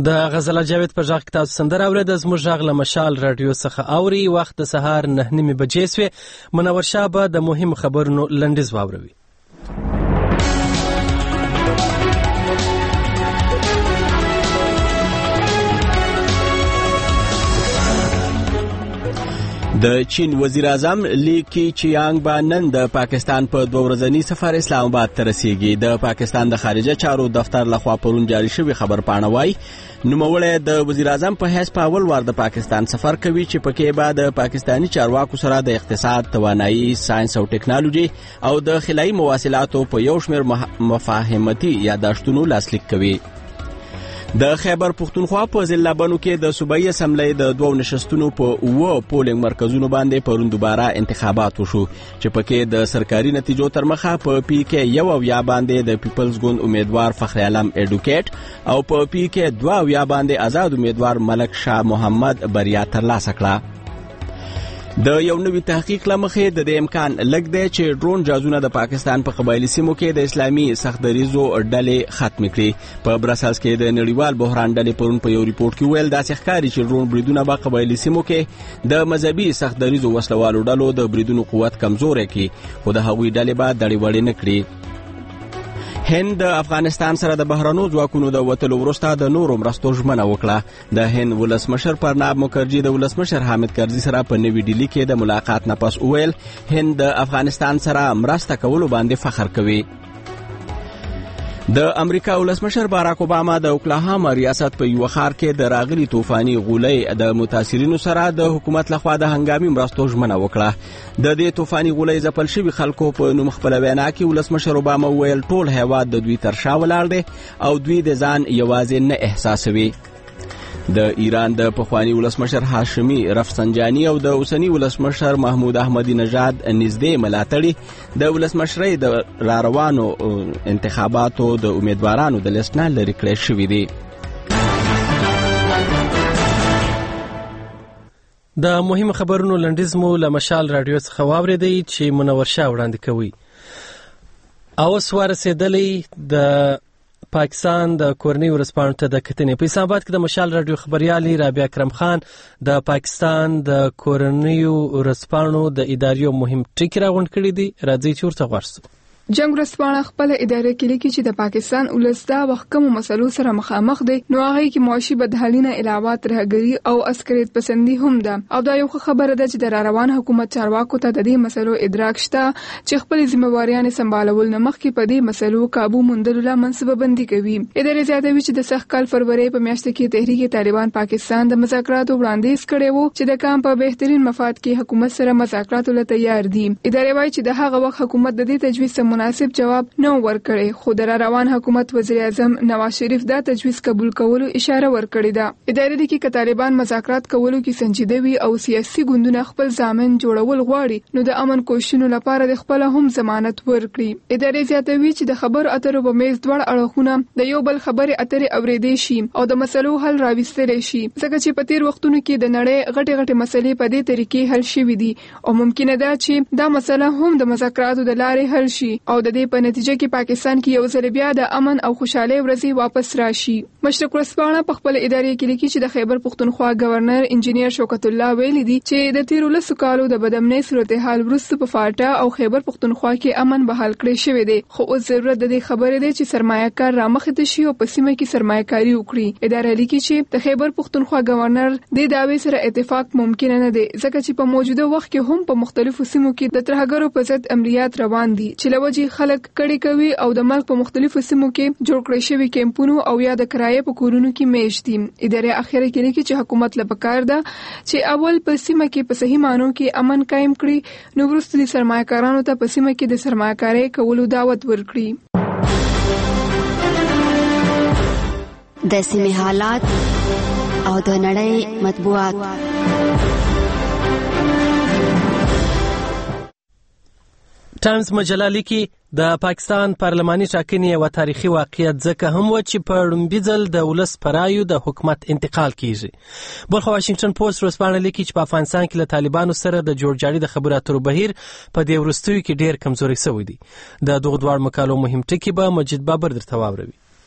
د غزل جاوید په ژغ کې تاسو سندره اورېده. زموږ ژغ له مشال راډیو څخه اوري. وخت د سهار 9:30 بجې سوې. منور شاه به د مهم خبرونو لنډیز واوروي. د چین وزیر اعظم لی کیچیانګ به نن د پاکستان په 2 ورځني سفر اسلام آباد ته رسیږي. د پاکستان د خارجه چارو دفتر لخوا پرون جاری شوی خبر پاڼه وایي نوموړی د وزیر اعظم په حیث په اول وار د پاکستان سفر کوي چې پکې به د پاکستانی چارواکو سره د اقتصاد، توانایي، ساينس او ټکنالوژي او د خلایي مواصلاتو په یو شمېر مفاهمتي یاداشتونو لاسلیک کوي. د خیبر پختونخوا په ضلع بنو کې د صوبایي اسمبلی د 2 نشستونو په 9 پولینګ مرکزونو باندې پرون دوباره انتخابات وشو چې پکې د سرکاري نتیجو تر مخه په پی کې یو اویا باندې د پیپلز ګوند امیدوار فخر علم ایډوکیټ او په پی کې 2 اویا باندې آزاد امیدوار ملک شاه محمد بریا ترلاسه کړه. د یو نوي تحقیق لمخې د امکان لږ دی چې ډرون جازونه د پاکستان په قبایلی سیمو کې د اسلامي سختدریزو ډلې ختم کړي. په برسلز کې د نړیوال بحران ډلې پرون په یو ریپورت کې ویل داسې ښکاري چې ډرون بریدونه به قبایلی سیمو کې د مذهبي سختدریزو وسلوالو ډلو د بریدونو قوت کمزوري کړي، خو د هغوی ډلې به دړې وړې نه کړي. هند د افغانستان سره د بهرنو ځواکونو د وتلو وروسته د نورو مرستو ژمنه وکړه. د هند ولسمشر پرناب مکرجي د ولسمشر حامد کرزي سره په نوې ډیلي کې د ملاقات نه پس وویل هند د افغانستان سره مرسته کولو باندې فخر کوي. د امریکا ولسمشر باراک اوباما د اوکلاهاما ریاست په یو ښار کې د راغلي طوفاني غولۍ د متاثرینو سره د حکومت لخوا د هنګامي مرستو ژمنه وکړه. د دې طوفاني غولۍ ځپل شوي خلکو په نوم خپل وینا کې ولسمشر اوباما ویل ټول هیواد د دوی تر شا ولاړ دی او دوی د ځان یوازې نه احساسوي. د ایران د پخوانی ولسمشر هاشمی رفسنجانی او د اوسنی ولسمشر محمود احمدی نژاد نږدې ملاتړي د ولسمشرۍ د راروانو انتخاباتو د امیدوارانو د لیست نه لرې کړی شوي دي. د مهم خبرونو لنډیز مو له مشال راډیو څخه واورېدی چې منور شاه وړاندې کوي. اوس ورسېدلی د پاکستان د کورنۍ ورځپاڼو ته د کتنې. په اسلام آباد کې د مشال راډیو خبريالي رابعه اکرم خان د پاکستان د کورنۍ ورځپاڼو د ادارې مهم ټکی راغونډ کړی دی. راځي چې ورته ورسو. جنگ ورځپاڼه خپل ادارې کې لیکي چې د پاکستان ولسدا وخت کوم مسلو سره مخامخ دي، نو هغه کې معاشي بدحالینه علاوه ترهګری او عسکریت پسندي هم ده. او دا یو خبره ده چې د روان حکومت چارواکو ته د دې مسلو ادراک شته چې خپل ځمواريان سمبالول نه مخکې په دې مسلو قابو موندلو لا منصبه بندي کوي. ادارې زیاتوي چې د سخت کال فروری په میاشت کې تحریک طالبان پاکستان د مذاکراتو وړاندیز کړي وو چې د کام په بهترین مفاد کې حکومت سره مذاکرات له تیار دي. ادارې وايي چې د هغه وخت حکومت د دې تجویز مناسب جواب نه ورکړي، خو د روان حکومت وزیر اعظم نواز شریف دا تجویز قبول کولو اشاره ورکړې ده. ادارې د کې طالبان مذاکرات کولو کې سنجیده وي او سیاسي ګوندونه خپل ضامن جوړول غواړي، نو د امن کوششونو لپاره د خپل هم ضمانت ورکړي. ادارې زیاتوي چې د خبرو اترو په میز دوړ اړخونه د یو بل خبرې اترې اورېدې شي او د مسلو حل راوستل شي، ځکه چې په تیر وختونو کې د نړۍ غټه مسلې په دې طریقې حل شوې دي او ممکنه ده چې دا مسله هم د مذاکراتو د لارې حل شي او د دې په نتیجه کې پاکستان کې یو ځل بیا د امن او خوشحالي ورځې واپس راشي. مشرق ورځپاڼه په خپل ادارې کې لیکي چې د خیبر پختونخوا گورنر انجینیر شوکت الله ویلي دي چې د تیرو لسو کالو د بدامنۍ صورتحال وروسته په فاټا او خیبر پختونخوا کې امن بحال کړی شوی دی، خو اوس ضرورت د دې خبرې دی چې سرمایه‌کار رامخته شي او په سیمه کې سرمایه‌کاري وکړي. ادارې لیکي چې د خیبر پختونخوا گورنر د داوی سره اتفاق ممکن نه دی، ځکه چې په موجوده وخت کې هم په مختلفو سیمو کې د ترهګرو په ضد عملیات روان دي چې لوجي خلک کړي کوي او د ملک په مختلفو سیمو کې جوړ کړی شوی کیمپونو او یا د کرایې په کورونو کې میشت دي. ادارې اخیره کې لیکي چې حکومت لپاره ده چې اول په سیمه کې په صحیح مانو کې امن قائم کړي، نو وروسته د سرمایه‌کارانو ته په سیمه کې د سرمایه‌کاري کولو دعوت ورکړي. د سیمې حالات او د نړۍ مطبوعات. ټایمز مجله لیکي د پاکستان پارلماني ټاکنې یو تاریخي واقعیت ځکه هم و چې په لومړي ځل د ولس په رایو د حکومت انتقال کیږي. بلخو واشنگټن پوسټ ورځپاڼه لیکي چې په افغانستان کې له طالبانو سره د جوړجاړي د خبرو اترو بهیر په دې وروستیو کې ډېر کمزوري شوی دی. د دغه دوه مقالو مهم ټکي به مجید بابر درته واوروي.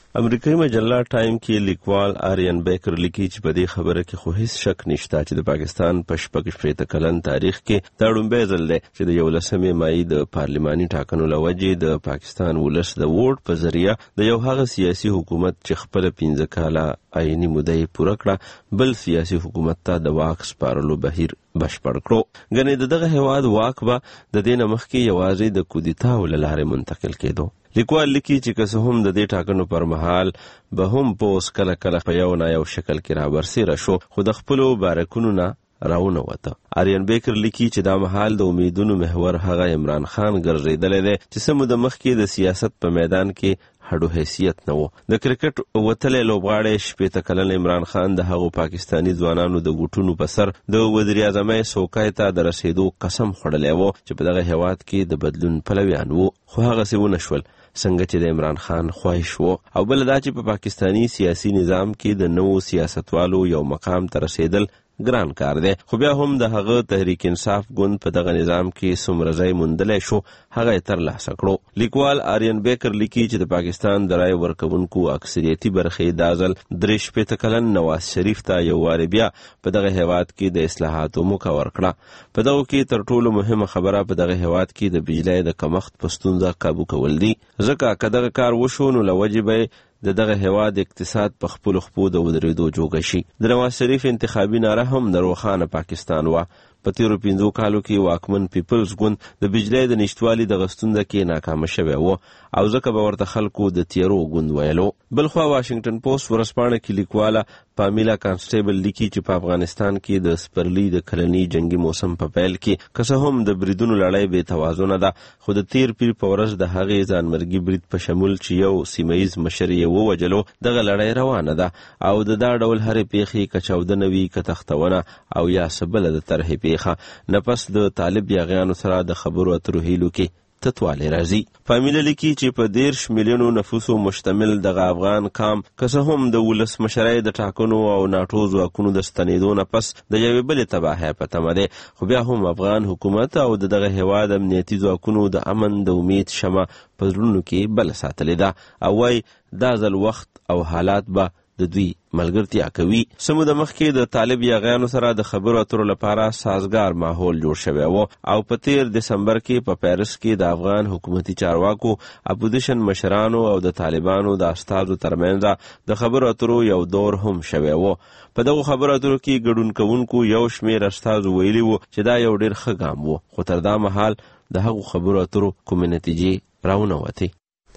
امریکایي مجله ټایم کې لیکوال آریان بیکر لیکي چې په دې خبره کې خو هیڅ شک نشته چې د پاکستان په 14 کلن تاریخ کې دا لومړی ځل دی چې د 11 مای د پارلماني ټاکنو له وجې د پاکستان ولس د ووټ په ذریعه د یو هغه سیاسي حکومت چې خپل 15 کاله آئینی موده پوره کړه بل سیاسي حکومت ته د واک سپارلو بهیر بشپړ کړو. ګنې دغه هیواد واک به د دې نه مخکې یوازې د کودتا له لارې منتقل کېدو. لیکوال لیکي چې که څه هم د دې ټاکنو پر مهال به هم پوس کله کله په یو نه یو شکل کې رابرسېره شو خو د خپلو بارکونو نه راونه وته. آریان بیکر لیکي چې دا مهال د امیدونو محور هغه عمران خان ګرځېدلی دی چې څه موده مخکې د سیاست په میدان کې هډو حیثیت نه و. د کرکټ وتلی لوبغاړی 18 کلن عمران خان د هغو پاکستاني ځوانانو د ګوټونو په سر د وزیر اعظمۍ څوکۍ ته د رسېدو قسم خوړلی و چې په دغه هیواد کې د بدلون پلویان وو خو هغسې ونه شول څنګه چې د عمران خان خواهش و. او بل دا چې په پاکستاني سیاسي نظام کې د نوو سیاستوالو یو مقام ته رسېدل ګران کار دی خو بیا هم د هغه تحریک انصاف ګوند په دغه نظام کې څومره ځای موندلی شو هغه یې ترلاسه کړو. لیکوال آریان بیکر لیکي چې د پاکستان د رای ورکوونکو اکثریتي برخې دا ځل 63 کلن نواز شریف ته یو وارې بیا په دغه هیواد کې د اصلاحاتو موکه ورکړه. په دغو کې تر ټولو مهمه خبره په دغه هیواد کې د بجلی د کمښت په ستونزه قابو کول دي ځکه که دغه کار وشو نو له وجې به د دغه هیواد اقتصاد په خپلو خپو د ودرېدو جوګه شي. د نواز شریف انتخابي ناره هم د روښانه پاکستان وه. په تیرو 15 کالو کې واکمن پیپلز ګوند د بجلی د نشتوالي د غستونده کې ناکامه شوی و او ځکه به ورته خلکو د تیرو ګوند ویلو. بلخوا واشنگټن پوسټ ورځپاڼه کې لیکواله پامیلا کانسټیبل لیکي چې په افغانستان کې د سپرلي د کلني جنگي موسم په پیل کې که څه هم د بریدونو لړۍ بې توازنه ده خو د تیر پیر په ورځ د هغې ځانمرګي برید په شمول چې یو سیمهیز مشر یې ووجلو دغه لړۍ روانه ده او د دا ډول هرې پیښې که چاودنه وي که تختونه او یا څه بله د طرحې پیښه نه پس د طالب یاغیانو سره د خبرو اترو هیلو کې تتوالی راځي. فامیله لیکي چې په 10 میلیونو نفوسو مشتمل دغه افغان قام که څه هم د ولسمشرۍ د ټاکنو او ناټو ځواکونو د ستنېدو نه پس د یوې بلې تباهۍ په تمه دی خو بیا هم افغان حکومت او د دغه هیواد امنیتي ځواکونو د امن د امید شمع په زړونو کې بله ساتلې ده او وایي دا ځل وخت او حالات به د دوی ملګرتیا کوي. سمو د مخکې د طالب یاغیانو سره د خبرو اترو لپاره سازگار ماحول جوړ شوی و او په تیر دسمبر کې په پیرس کې د افغان حکومتي چارواکو اپوزیشن مشرانو او د طالبانو د استازو ترمنځ د خبرو اترو یو دور هم شوی و. په دغه خبرو اترو کې ګډون کوونکو یو شمیر استازو ویلي و چې دا یو ډیر ښه ګام و خو تر دا مهال د هغو خبرو اترو کومې نتیجې راونه وتې.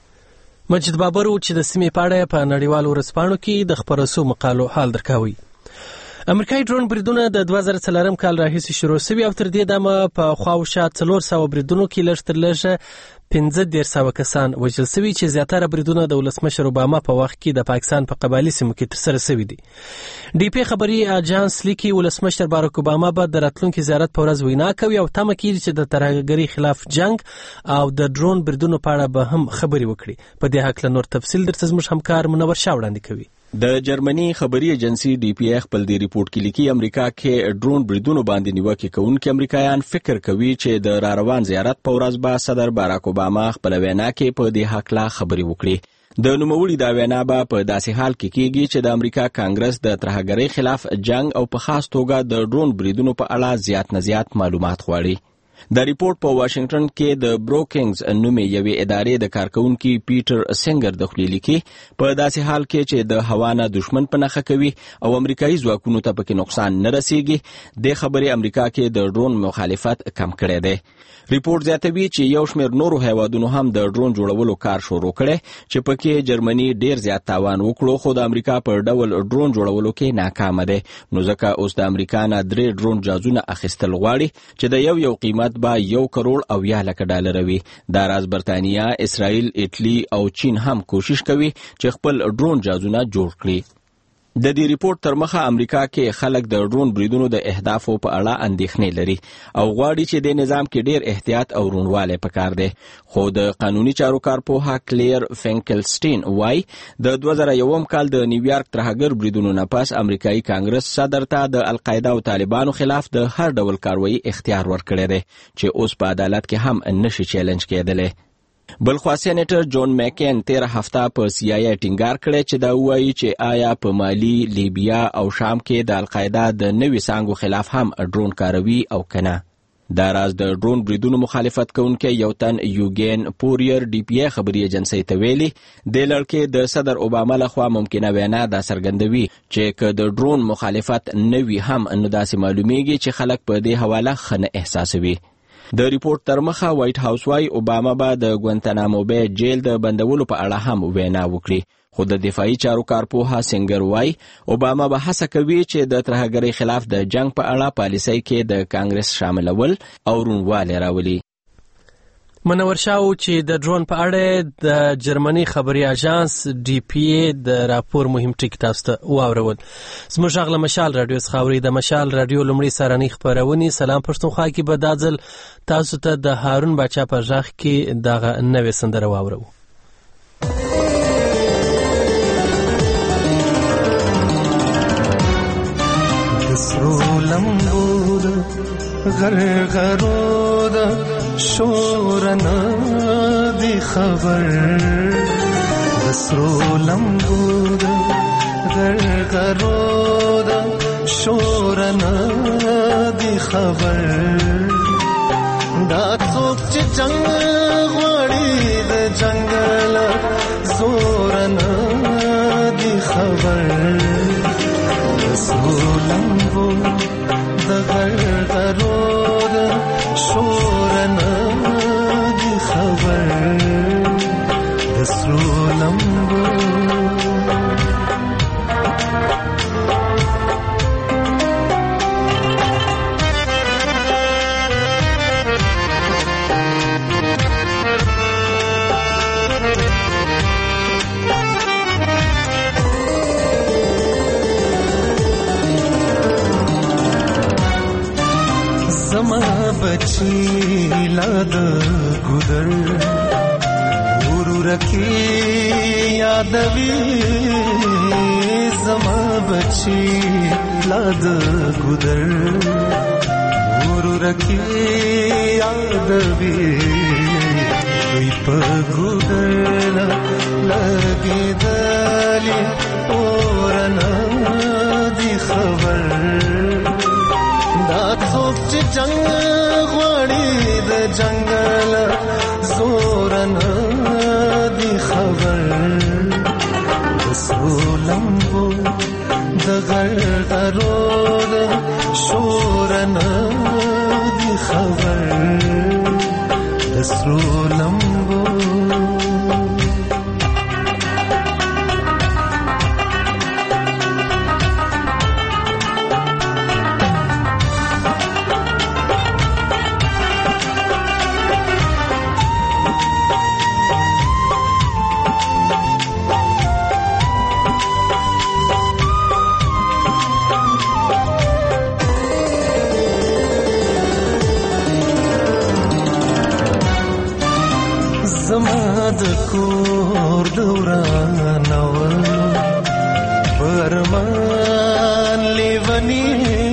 مجید بابر چې د سیمې په اړه په نړیوالو ورځپاڼو کې د خپرو سوو مقالو حال درکوي. امریکایي ډرون بریدونه د 2004 کال راهیسې شروع شوي او تر دې دمه په خواوشا 400 بریدونو کې لږ تر لږه 1500 کسان وژل شوي چې زیاتره بریدونه د ولسمشر اوباما په وخت کې د پاکستان په قبایلي سیمو کې ترسره شوي دي. ډي پی خبري اجانس لیکي ولسمشر باراک اوباما به د راتلونکي زیارت په ورځ وینا کوي او تمه کیږي چې د ترهګرۍ خلاف جنگ او د ډرون بریدونو په اړه به هم خبري وکړي. په دې هکله نور تفصیل درته زموږ همکار منور شاه وړاندې کوي. د جرمني خبري ایجنسی ډي پی خپل دی ریپورت کې لیکي امریکا کې ډرون بریدونو باندې نیوکه کوونکي امریکایان فکر کوي چې د راروان زیارت په ورځ به صدر باراک اوباما خپل وینا کې په دې حق لا خبري وکړي. د نوموړي دا وینا به په داسې حال کې کېږي چې د امریکا کانګرس د ترهګرۍ خلاف جنگ او په خاص توګه د ډرون بریدونو په اړه زیات نه زیات معلومات غواړي. د ریپورت په واشنگټن کې د بروکینګز نومې یوې ادارې د کارکونکي پیټر سنگر د خپل لیکي په داسې حال کې چې د هوا نه دشمن په نخښه کوي او امریکایي ځواکونو ته پکې نقصان نه رسیږي د خبرې امریکا کې د ډرون مخالفت کم کړی دی. ریپورت زیاتوي چې یو شمېر نورو هیوادونو هم د ډرون جوړولو کار شروع کړی چې پکې جرمني ډیر زیات تاوان وکړو خو د امریکا په ډول ډرون جوړولو کې ناکام دی. نو ځکه اوس د امریکا نه 3 ډرون جازونه اخیستل غواړي چې د یو قیمت با 1 کروڑ او یا لک ډالر وي. دا راز برتانیا، اسرائیل، ایټلی او چین هم کوشش کوي چې خپل ډرون جازونه جوړ کړي. د دې ریپورت تر مخه امریکا کې خلک د ډرون بریدونو د اهدافو په اړه اندېښنې لري او غواړي چې د نظام کې ډیر احتیاط او رونواله پکار دی. خو د قانوني چارو کارپوه کلیر فینکلسټین وای د 2001 کال د نیویارک ترهګر بریدونو نه پس امریکایي کانګرس صدر ته د القاعده او طالبانو خلاف د هر ډول کاروایی اختیار ورکړی دی چې اوس په عدالت کې هم نشي چیلنج کېدلی. بلخوا سېنیټر جون میکین 13 هفته په CIA ټینګار کړی چې دا وایي چې آیا په مالی، لیبیا او شام کې د القاعده د نوي څانګو خلاف هم ډرون کاروي او کنه. دا راز د ډرون بریدونو مخالفت کوونکی یو تن یوګین پوریر DPA خبري ایجنسی ته ویلي د لړکې د صدر اوباما لخوا ممکنه وینا دا څرګندوي چې که د ډرون مخالفت نوي هم نو داسې معلومیږي چې خلک په دې حواله خنه احساسوي. د ریپورت تر مخه وایټ هاوس وايي اوباما به د ګوانتانامو بې جیل د بندولو په اړه هم وینا وکړي. خو د دفاعي چارو کارپوه سنگر وايي اوباما به هڅه کوي چې د ترهګرۍ خلاف د جنگ په اړه پالیسۍ کې د کانګرس شاملول او روڼوالی راولي. منور شاو چې د ډرون په اړه د جرمني خبري اژانس DPA د راپور مهم ټکی تاسو ته واورول. زموږ غږ له مشال رادیو څخه اوري. د مشال رادیو لومړی سراني خبرونه سلام پښتونخوا کې به دازل تاسو ته د هارون باچا په ځخ کې دغه نوې سندره واورو. سرو لمبود غرغرود شورنا دی خبر سرو لمبود غرغرود شورنا دی خبر دا څوک چې جنگ غواړي د جنگل زورنا دی خبر سولمبو د غرغرود شورنا دی خبر د سولمبو बची लाद गुदर गुरु रखी यादवी जमा बची लाद गुदर गुरु रखी यादवी कोई पगुदर लगी दली ओरना दी खबर दात सोच जंग غواړي د جنگل زورنا دی خبر سولمبو د غرغرود شورنا دی خبر سولمبو زماد کور دورانو برمان لیونی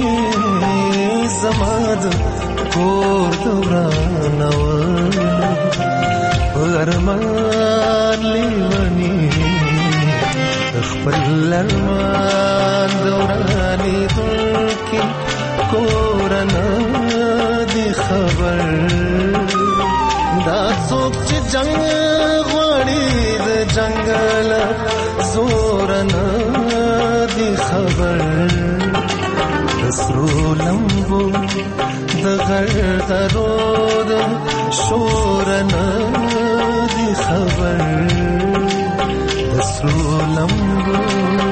زماد کور دورانو برمان لیونی خپل ارمان دورانی دلکی کورنا دی خبر دا څوک چې جنگ غواړي د جنگل زورنا دی خبر سرو لمبو د غرغرود شورنا دی خبر سرو لمبو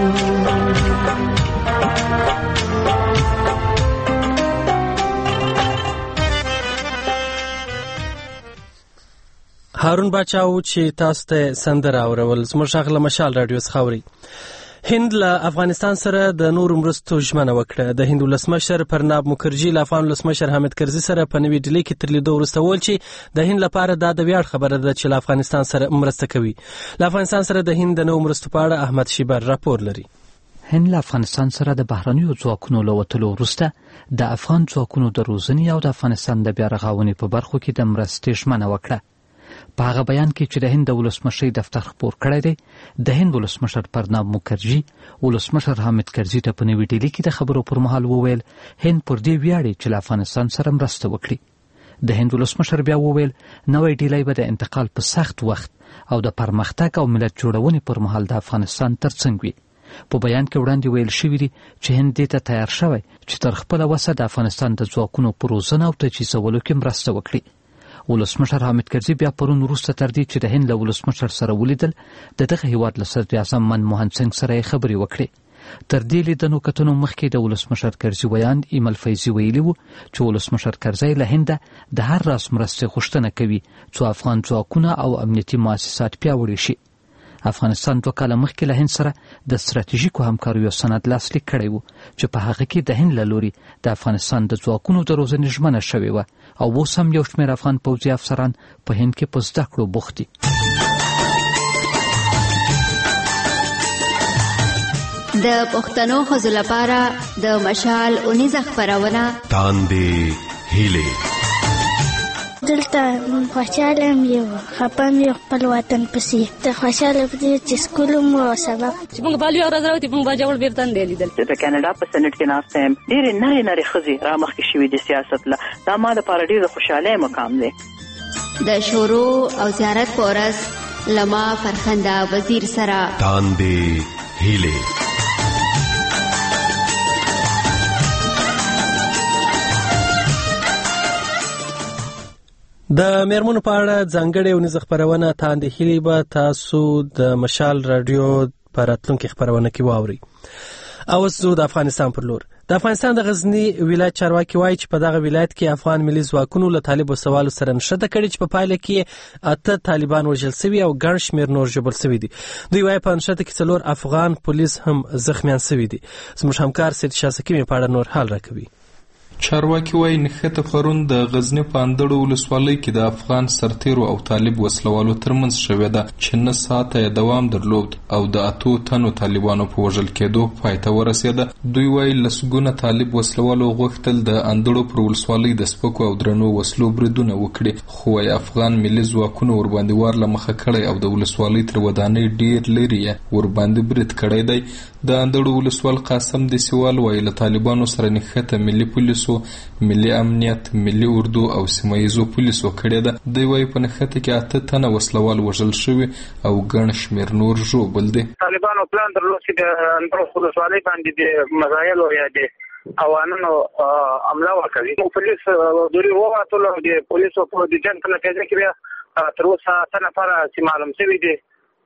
هارون باچاو چې تاسو ته سندره اورول. زموږ غږ له مشال رادیو څخه اوري. هند له افغانستان سره د نورو مرستو ژمنه وکړه. د هند ولسمشر پرناب مکرجي له افغان ولسمشر حامد کرزي سره په نوې ډیلي کې تر لیدو وروسته وویل چې د هند لپاره دا د ویاړ خبره ده چې له افغانستان سره مرسته کوي. له افغانستان سره د هند د نوو مرستو په اړه احمد شیبر راپور لري. هند له افغانستان سره د بهرنیو ځواکونو له وتلو وروسته د افغان ځواکونو د روزنې او د افغانستان د بیا رغونې په برخو کې د مرستې ژمنه وکړه. په هغه بیان کې چې د هند د ولسمشر دفتر خبر کړی دی د هند ولسمشر پرناب مکرجي ولسمشر حامد کرزي ته په نوې ډیلي کې د خبرو پر مهال وویل هند پر دې ویاړي چې له افغانستان سره مرسته وکړي د هند ولسمشر بیا وویل نوې ډیلي به د انتقال په سخت وخت او د پرمختګ او ملت جوړونې پر مهال د افغانستان ترڅنګ وي په بیان کې وړاندې ویل شوي دي چې هند دې ته تیار شوی چې تر خپله وسه د افغانستان د ځواکونو په روزنه او تجهیزولو کې مرسته وکړي ولسمشر حامد کرزي بیا پرون وروسته تر دې چې د هند له ولسمشر سره ولیدل د دغه هیواد له صدر اعظم منموهن سنګ سره یې خبرې وکړې تر دې لیدنو کتنو مخکې د ولسمشر کرزي ویان ایمل فیضي ویلي و چې ولسمشر کرزي له هنده د هر راس مرستې غوښتنه کوي څو افغان ځواکونه او امنیتي مؤسسات پیاوړي شي افغانستان 2 کاله مخکې له هند سره د ستراتیژیکو همکاریو سند لاسلیک کړی و چې په هغه کې د هند له لوري د افغانستان د ځواکونو د روزنې ژمنه شوې وه او اوس هم یو شمېر افغان پوځي افسران په هند کې په زده کړو بوخت دي د پښتنو ښځو لپاره د مشال اونیزه خپرونه تاندې هیلې دلته خوشحاله یم یو خفه م یو خپل وطن پسې ته خوشحاله پدې چې سکول مو سبق چې موږ بالو یو ورځ راوتي موږ به جوړ بیرته دی لیدل د کاناډا په سېنټ کې ناسته یم ډېرې نرۍ ښځې رامخکې شوي د سیاست له دا ما دپاره ډېر د خوشحالۍ مقام دی د شروع او زیارت په ورځ له ما فرخنده وزیر سره تاندې هیلې د میرمنو په اړه ځانګړې اونیزه خپرونه تاندې هیلې به تاسو د مشال رادیو په راتلونکي خپرونه کې واورئ اوس زه د افغانستان پر لور د افغانستان د غزنی ولایت چارواکي وایي چې په دغه ولایت کې افغان ملي ځواکونو له طالب وسوالو سره نښته کړې چې په پایله کې 8 طالبان وژل شوي او ګڼ شمېر نور ژوبل شوي دي دوی وایي په نښته کې 4 افغان پولیس هم زخمیان شوي دي زموږ همکار سید شاسکي په اړه نور حال راکوي چارواکي وایي نښته پرون د غزنی په اندړو ولسوالۍ کې د افغان سرتیرو او طالب وسلوالو ترمنځ شوې ده چې 9 ساعته یې دوام درلود او د 8 تنو طالبانو په وژل کېدو پای ته ورسېده دوی وایي لسګونه طالب وسلوالو غوښتل د اندړو پر ولسوالۍ د سپکو او درنو وسلو بریدونه وکړي خو وایي افغان ملي ځواکونو ورباندې وار له مخه کړی او د ولسوالۍ تر ودانۍ ډېر لرې یې ورباندې برید کړی دی د اندړو ولسوال قاسم دسیوال وایي له طالبانو سره نښته ملي پولیسو ملي امنیت ملي اردو او سیمایزو پولیسو کړی ده دوی وایي په نښته کې 8 تنه وسلوال وژل شوي او ګڼ شمېر نور ژوبل دي طالبانو پلان درلود چې د اندړو ولسوالۍ باندې د مزایلو یا د اوانونو حمله وکړي پولیس دوی ووتل او د پولیسو په د جنګ په نتیجه کې بیا تر اوسه 8 نفره چې معلوم شوي دي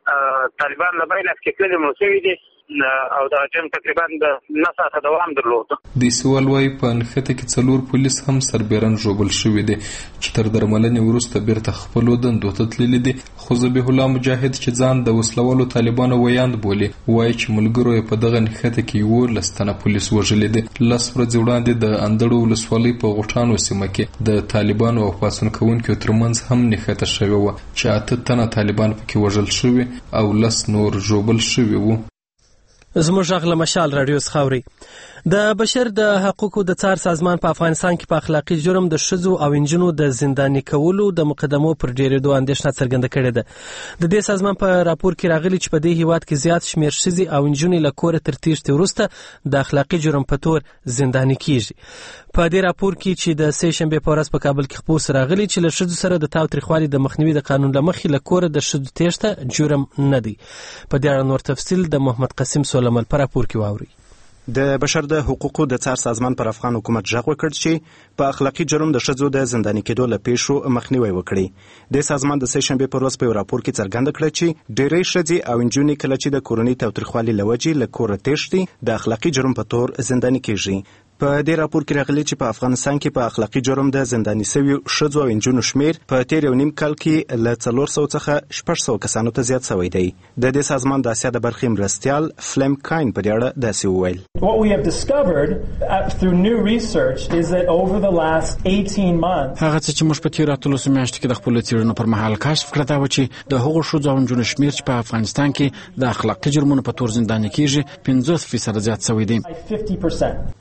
طالبان له بین کې مړه شوي دي او دا جنګ تقریبا د 9 ساعته دوام درلود د سوال وای په نښته کې 4 پولیس هم سربېرن ژوبل شوي دي چې تر درملنې وروسته بیرته خپلو دندو ته تللي دي خو ذبیح الله مجاهد چې ځان د وسلوالو طالبانو ویاند بولي وایي چې ملګرو یې په دغه نښته کې 11 تنه پولیس وژلي دي 10 ورځې وړاندې د اندړو ولسوالۍ په غوټانو سیمه کې د طالبانو او پاڅون کوونکو ترمنځ هم نښته شوې وه چې 8 تنه طالبان پکې وژل شوي او 10 نور ژوبل شوي وو زموږ غږ له مشال رادیو څخه اورئ د بشر د حقوقو د څار سازمان په افغانستان کې په اخلاقي جرم د ښځو او انجونو د زنداني کولو د مقدمو پر ډیرېدو اندېښنه څرګنده کړې ده د دې سازمان په راپور کې راغلي چې په دې هیواد کې زیات شمېر ښځې او انجونې له کوره تر تېښتې وروسته د اخلاقي جرم په تور زنداني کیږي په دې راپور کې چې د سې شنبې په ورځ په کابل کې خپور سره راغلي چې له ښځو سره د تاوتریخوالي د مخنیوي د قانون له مخې له کوره د ښځو تېښته جرم نه دی په دې اړه نور تفصیل د محمد قاسم سولمل په راپور کې واورئ د بشر د حقوقو د څار سازمان پر افغان حکومت ژغ وکړ چې په اخلاقي جرم د ښځو د زنداني کېدو له پیښو مخنیوي وکړي د سازمان د سې شنبې پر ورځ په راپور کې څرګنده کړه چې ډېرې ښځې او نجونې کله چې د کورنۍ تاوتریخوالي له وجې له کوره تېښتي د اخلاقي جرم په تور زنداني کېږي په دې راپور کې راغلي چې په افغانستان کې په اخلاقي جرم د زنداني شویو ښځو او نجونو شمېر په تېر یو نیم کال کې له 400 څخه 600 کسانو ته زیات شوی دی د دې سازمان د اسیا د برخې مرستیال فلم کاین په دې اړه داسې وویل What we have discovered through new research is that over the last 18 months هغه څه چې موږ په تیر اتلسو میاشتو کې د خپل څېړنو پر مهال کشف کړه دا و چې د هغو ښځو او نجونو شمېر چې په افغانستان کې د اخلاقي جرمونو په تور زنداني کېږي 50% زیات شوی دی په دې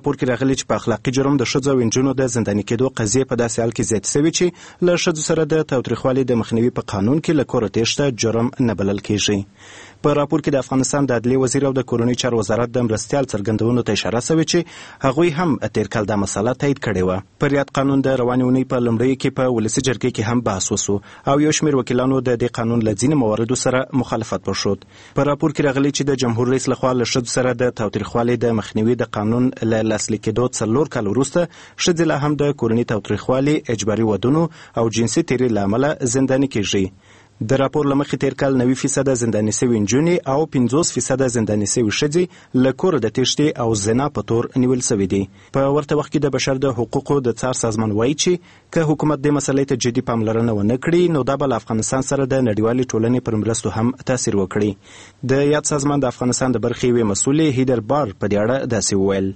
راپور کې راغلي چې په اخلاقي جرم د ښځو او نجونو د زنداني کېدو قضیې په داسې حال کې زیاتې سوي چې له ښځو سره د تاوتریخوالي د مخنیوي په قانون کې له کوره تېښته جرم نه بلل کېږي. په راپور کې د افغانستان د عدلیې وزیر او د کورنۍ چارو وزارت د مرستیال څرګندونو ته اشاره سوې چې هغوی هم تېر کال دا مسله تایید کړې وه. پر یاد قانون د روانې اونۍ په لومړیو کې په ولسي جرګې کې هم بحث وسو او یو شمېر وکیلانو د دې قانون له ځینې مواردو سره مخالفت وښود. په راپور کې راغلي چې د جمهور رئیس لخوا له ښځو سره د تاوتریخوالي د مخنیوي د قانون له لاسلیک کېدو 4 کال وروسته ښځې لا هم د کورني تاوتریخوالي، اجباري ودونو او جنسي تېري له امله زنداني کېږي. د راپور له مخې تېر کال 90% زنداني سوي نجونې او 50% زنداني سوي ښځې له کوره د تېښتې او زنا په تور نیول سوي دي. په ورته وخت کې د بشر د حقوقو د څار سازمان وایي چې که حکومت دې مسلې ته جدي پاملرنه ونه کړي نو دا به له افغانستان سره د نړیوالې ټولنې پر مرستو هم تاثیر وکړي. د یاد سازمان د افغانستان د برخې یوې مسؤلې هیدر بار په دې اړه داسې وویل: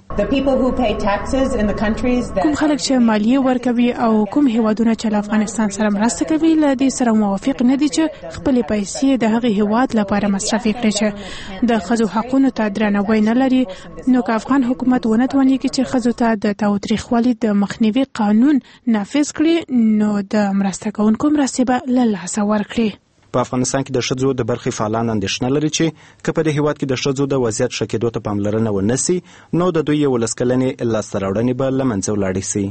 کوم خلک چې مالیه ورکوي او کوم هیوادونه چې له افغانستان سره مرسته کوي له دې سره موافق نه دي چې خپل پیسې د هغې هیواد لپاره مصرف کړي چې د ښځو حقونو ته درناوی نه لري. نو که افغان حکومت ونه توانیږي چې ښځو ته د تاوتریخوالي د مخنیوي قانون نافذ کړي نو د مرسته کوونکو مرستې به له لاسه ورکړي. په افغانستان کې د ښځو د برخې فعالان اندېښنه لري چې که په دې هیواد کې د ښځو د وضعیت ښه کېدو ته پاملرنه ونه سي نو د دوی 11 کلنې لاسته راوړنې به له منځه ولاړې سي.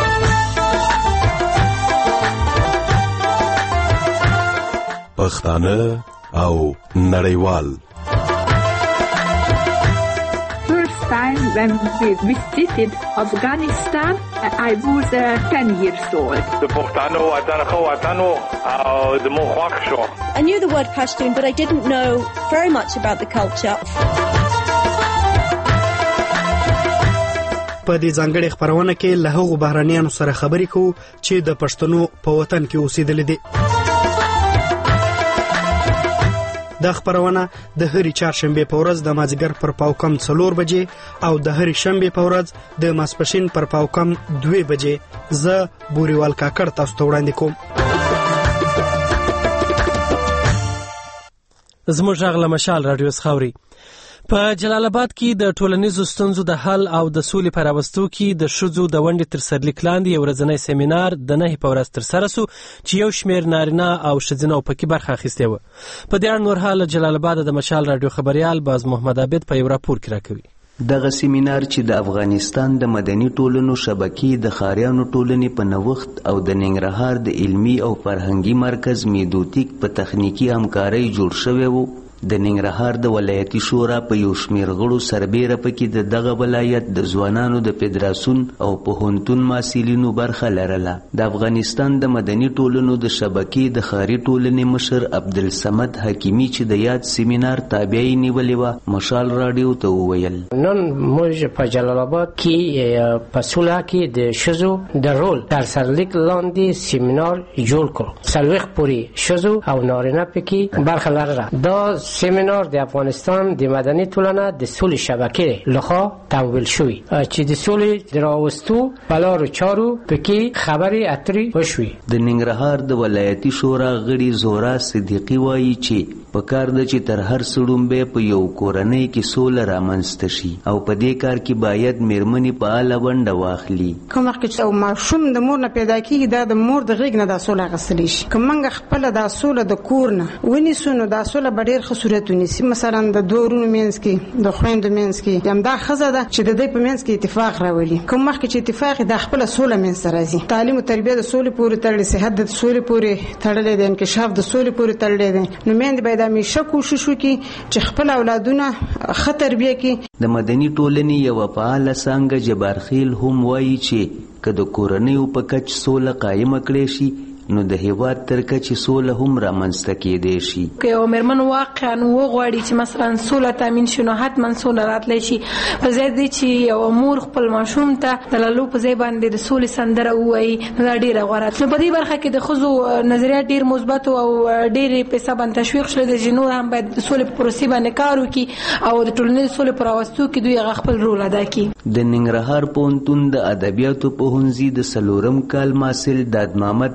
پښتانه او نړیوال. First time when we visited Afghanistan, I was 10 years old. د پښتانو وطن خو وطن او د مو خوښ شو. I knew the word Pashtun, but I didn't know very much about the culture. په دې ځانګړې خبرونه کې له هغو بهرانیانو سره خبرې کوو چې د پښتنو په وطن کې اوسېدلي دي. دا خبرونه د هرې چهارشنبې په ورځ د مازدیګر پر پاوکم 4 بجې او د هرې شنبې په ورځ د ماسپښین پر پاوکم 2 بجې زه بوریوال کاکړ تاسو ته وړاندې کوم. زموږ غږ له مشال راډیو څخه اوري. په جلال آباد کې د ټولنیزو ستونزو د حل او د سولې په راوستو کې د ښځو د ونډې تر سرلیک لاندې یو ورځنی سیمینار د 9 په ورځ ترسره سو چې یو شمېر نارینه او ښځینه پکې برخه اخیستې وه. په دې اړه نور حال جلال آباد د مشال راډیو خبریال باز محمد عابد په یو راپور کې راکوي. دغه سیمینار چې د افغانستان د مدني ټولنو شبکې د خاریانو ټولنې په نوښت او د ننګرهار د علمي او فرهنګي مرکز میدوتیک په تخنیکی همکارۍ جوړ شوی وو. د ننګرهار د ولایتي شورا په یو شمېر غړو سربیره پکې د دغه ولایت د ځوانانو د فدراسیون او پوهنتون محصلینو برخه لرله. د افغانستان د مدني ټولنو د شبکې د خاري ټولنې مشر عبدالصمد حکیمي چې د یاد سیمینار تابعی نیولې وه مشال راډیو ته وویل: نن موږ په جلال آباد کې په سوله کې د ښځو د رول تر سرلیک لاندې سیمینار جوړ کړو. 40 پورې ښځو او نارینه پکې برخه لرله. دا سیمینار د افغانستان د مدني ټولنه د سولې شبکې لخوا تمویل شوی چې د سولې د راوستو په لارو چارو پکې خبرې اترې وشوي. د ننګرهار د ولایتي شورا غړي زورا صدیقي وایي چې پکار ده چې تر هر سړومبې په یو کورنۍ کې سوله رامنځته شي او په دې کار کې باید میرمنې فعاله ونډه واخلي. کوم وخت چې ماشوم د مور نه پیدا کیږي دا د مور د غېږ نه دا سوله اخیستلی شي. که موږ خپله دا سوله د کور نه ونیسو نو دا سوله به ډېر ښه صورت ونیسي. مثلا د دوه ورونو منځ کې د خویندو منځ کې همدا ښځه ده چې د دوی په منځ کې اتفاق راولي. کوم وخت چې اتفاق دا خپله سوله منځته راځي. تعلیم او تربیه د سولې پورې تړلی، صحت د سولې پورې تړلی دی، انکشاف د سولې پورې تړلی دی. نو میندې باید همیشه کوشش وکړي چې خپل اولادونه ښه تربیه کړي. د مدني ټولنې یوه فعاله څانګه جبارخیل هم وایي چې که د کورنیو په کچ سوله قایمه کړې شي نو د هیواد تر کچې سوله هم رامنځته کېدی شي. که یو مېرمن واقعا وغواړي چې مثلا سوله تامین شي نو حتما سوله راتلی شي. په ځای دی چې یو مور خپل ماشوم ته د لالو په ځای باندې د سولې سندره ووایي نو دا ډېره غوره. نو په دې برخه کې د ښځو نظریات ډېر مثبت او ډېرې په حساب باندې تشویق شوی دی چې نور هم باید د سولې په پروسې باندې کار وکړي او د ټولنیزې سولې په راوستو کې دوی هغه خپل رول ادا کړي. د ننګرهار پوهنتون د ادبیاتو پوهنځي د 4م کال محصل داد محمد ناوک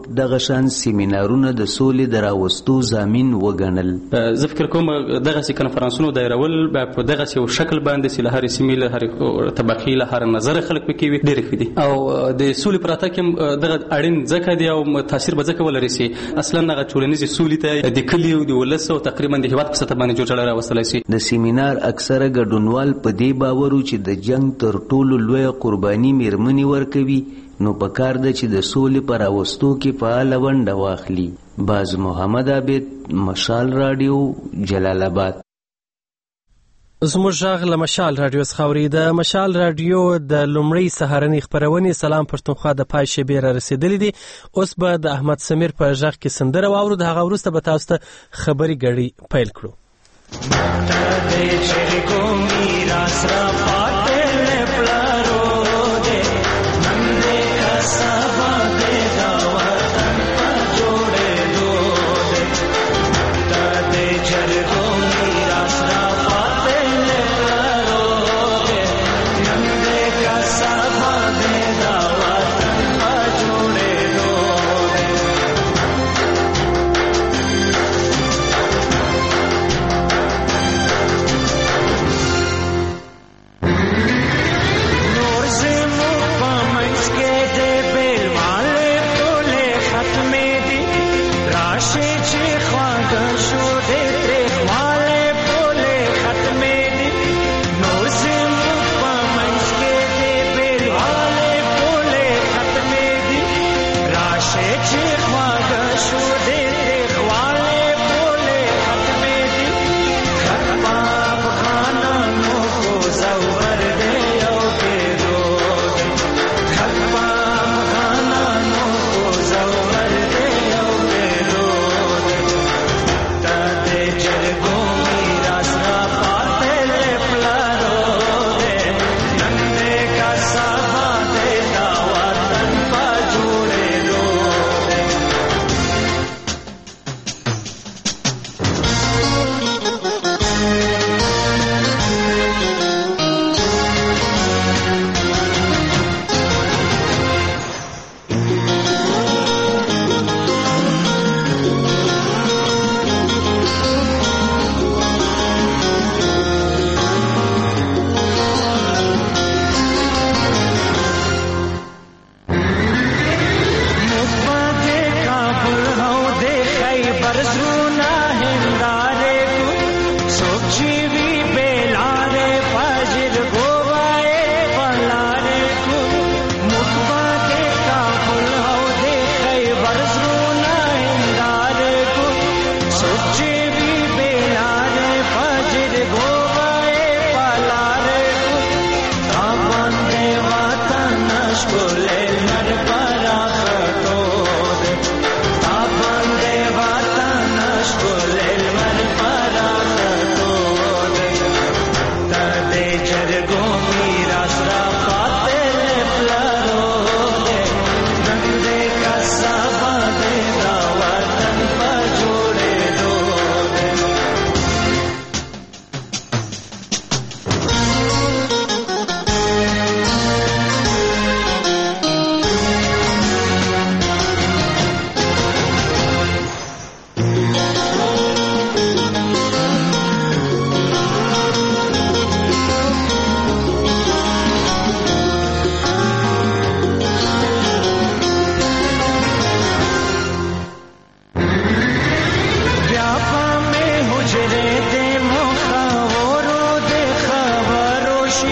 دغه شان سیمینارونه د سولې د راوستو ضامن وګڼل. زه فکر کوم دغسې کنفرانسونو دایرول په دغسې یو شکل باندې چې له هرې سیمې له هرې طبقې له هر نظره خلک پکې وي ډېر ښه دي او د سولې په راتګ کې دغه اړین ځکه دی او تاثیر به ځکه ولري چې اصلا هغه ټولنیزې سولې ته د کلي او د ولس او تقریبا د هېواد په سطح باندې جوړجاړی راوستلی شي. د سیمینار اکثره ګډونوال په دې باور و چې د جنگ تر ټولو لویه قرباني میرمنې ورکوي، نو پکار ده چې د سولې پر راوستو کې فعاله ونډه واخلي. باز محمد عابد، مشال رادیو، جلال آباد. زموږ غږ له مشال رادیو څخه اوري. د مشال رادیو د لومړۍ سهارنۍ خپرونې سلام پښتونخوا د پای شېبې را رسېدلې دي. اوس به د احمد سمیر په غږ کې سندره واورو، د هغه وروسته به تاسو ته خبري ګړۍ پیل کړو.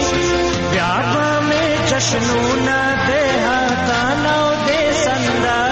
جشنونه د هاتانو د سندر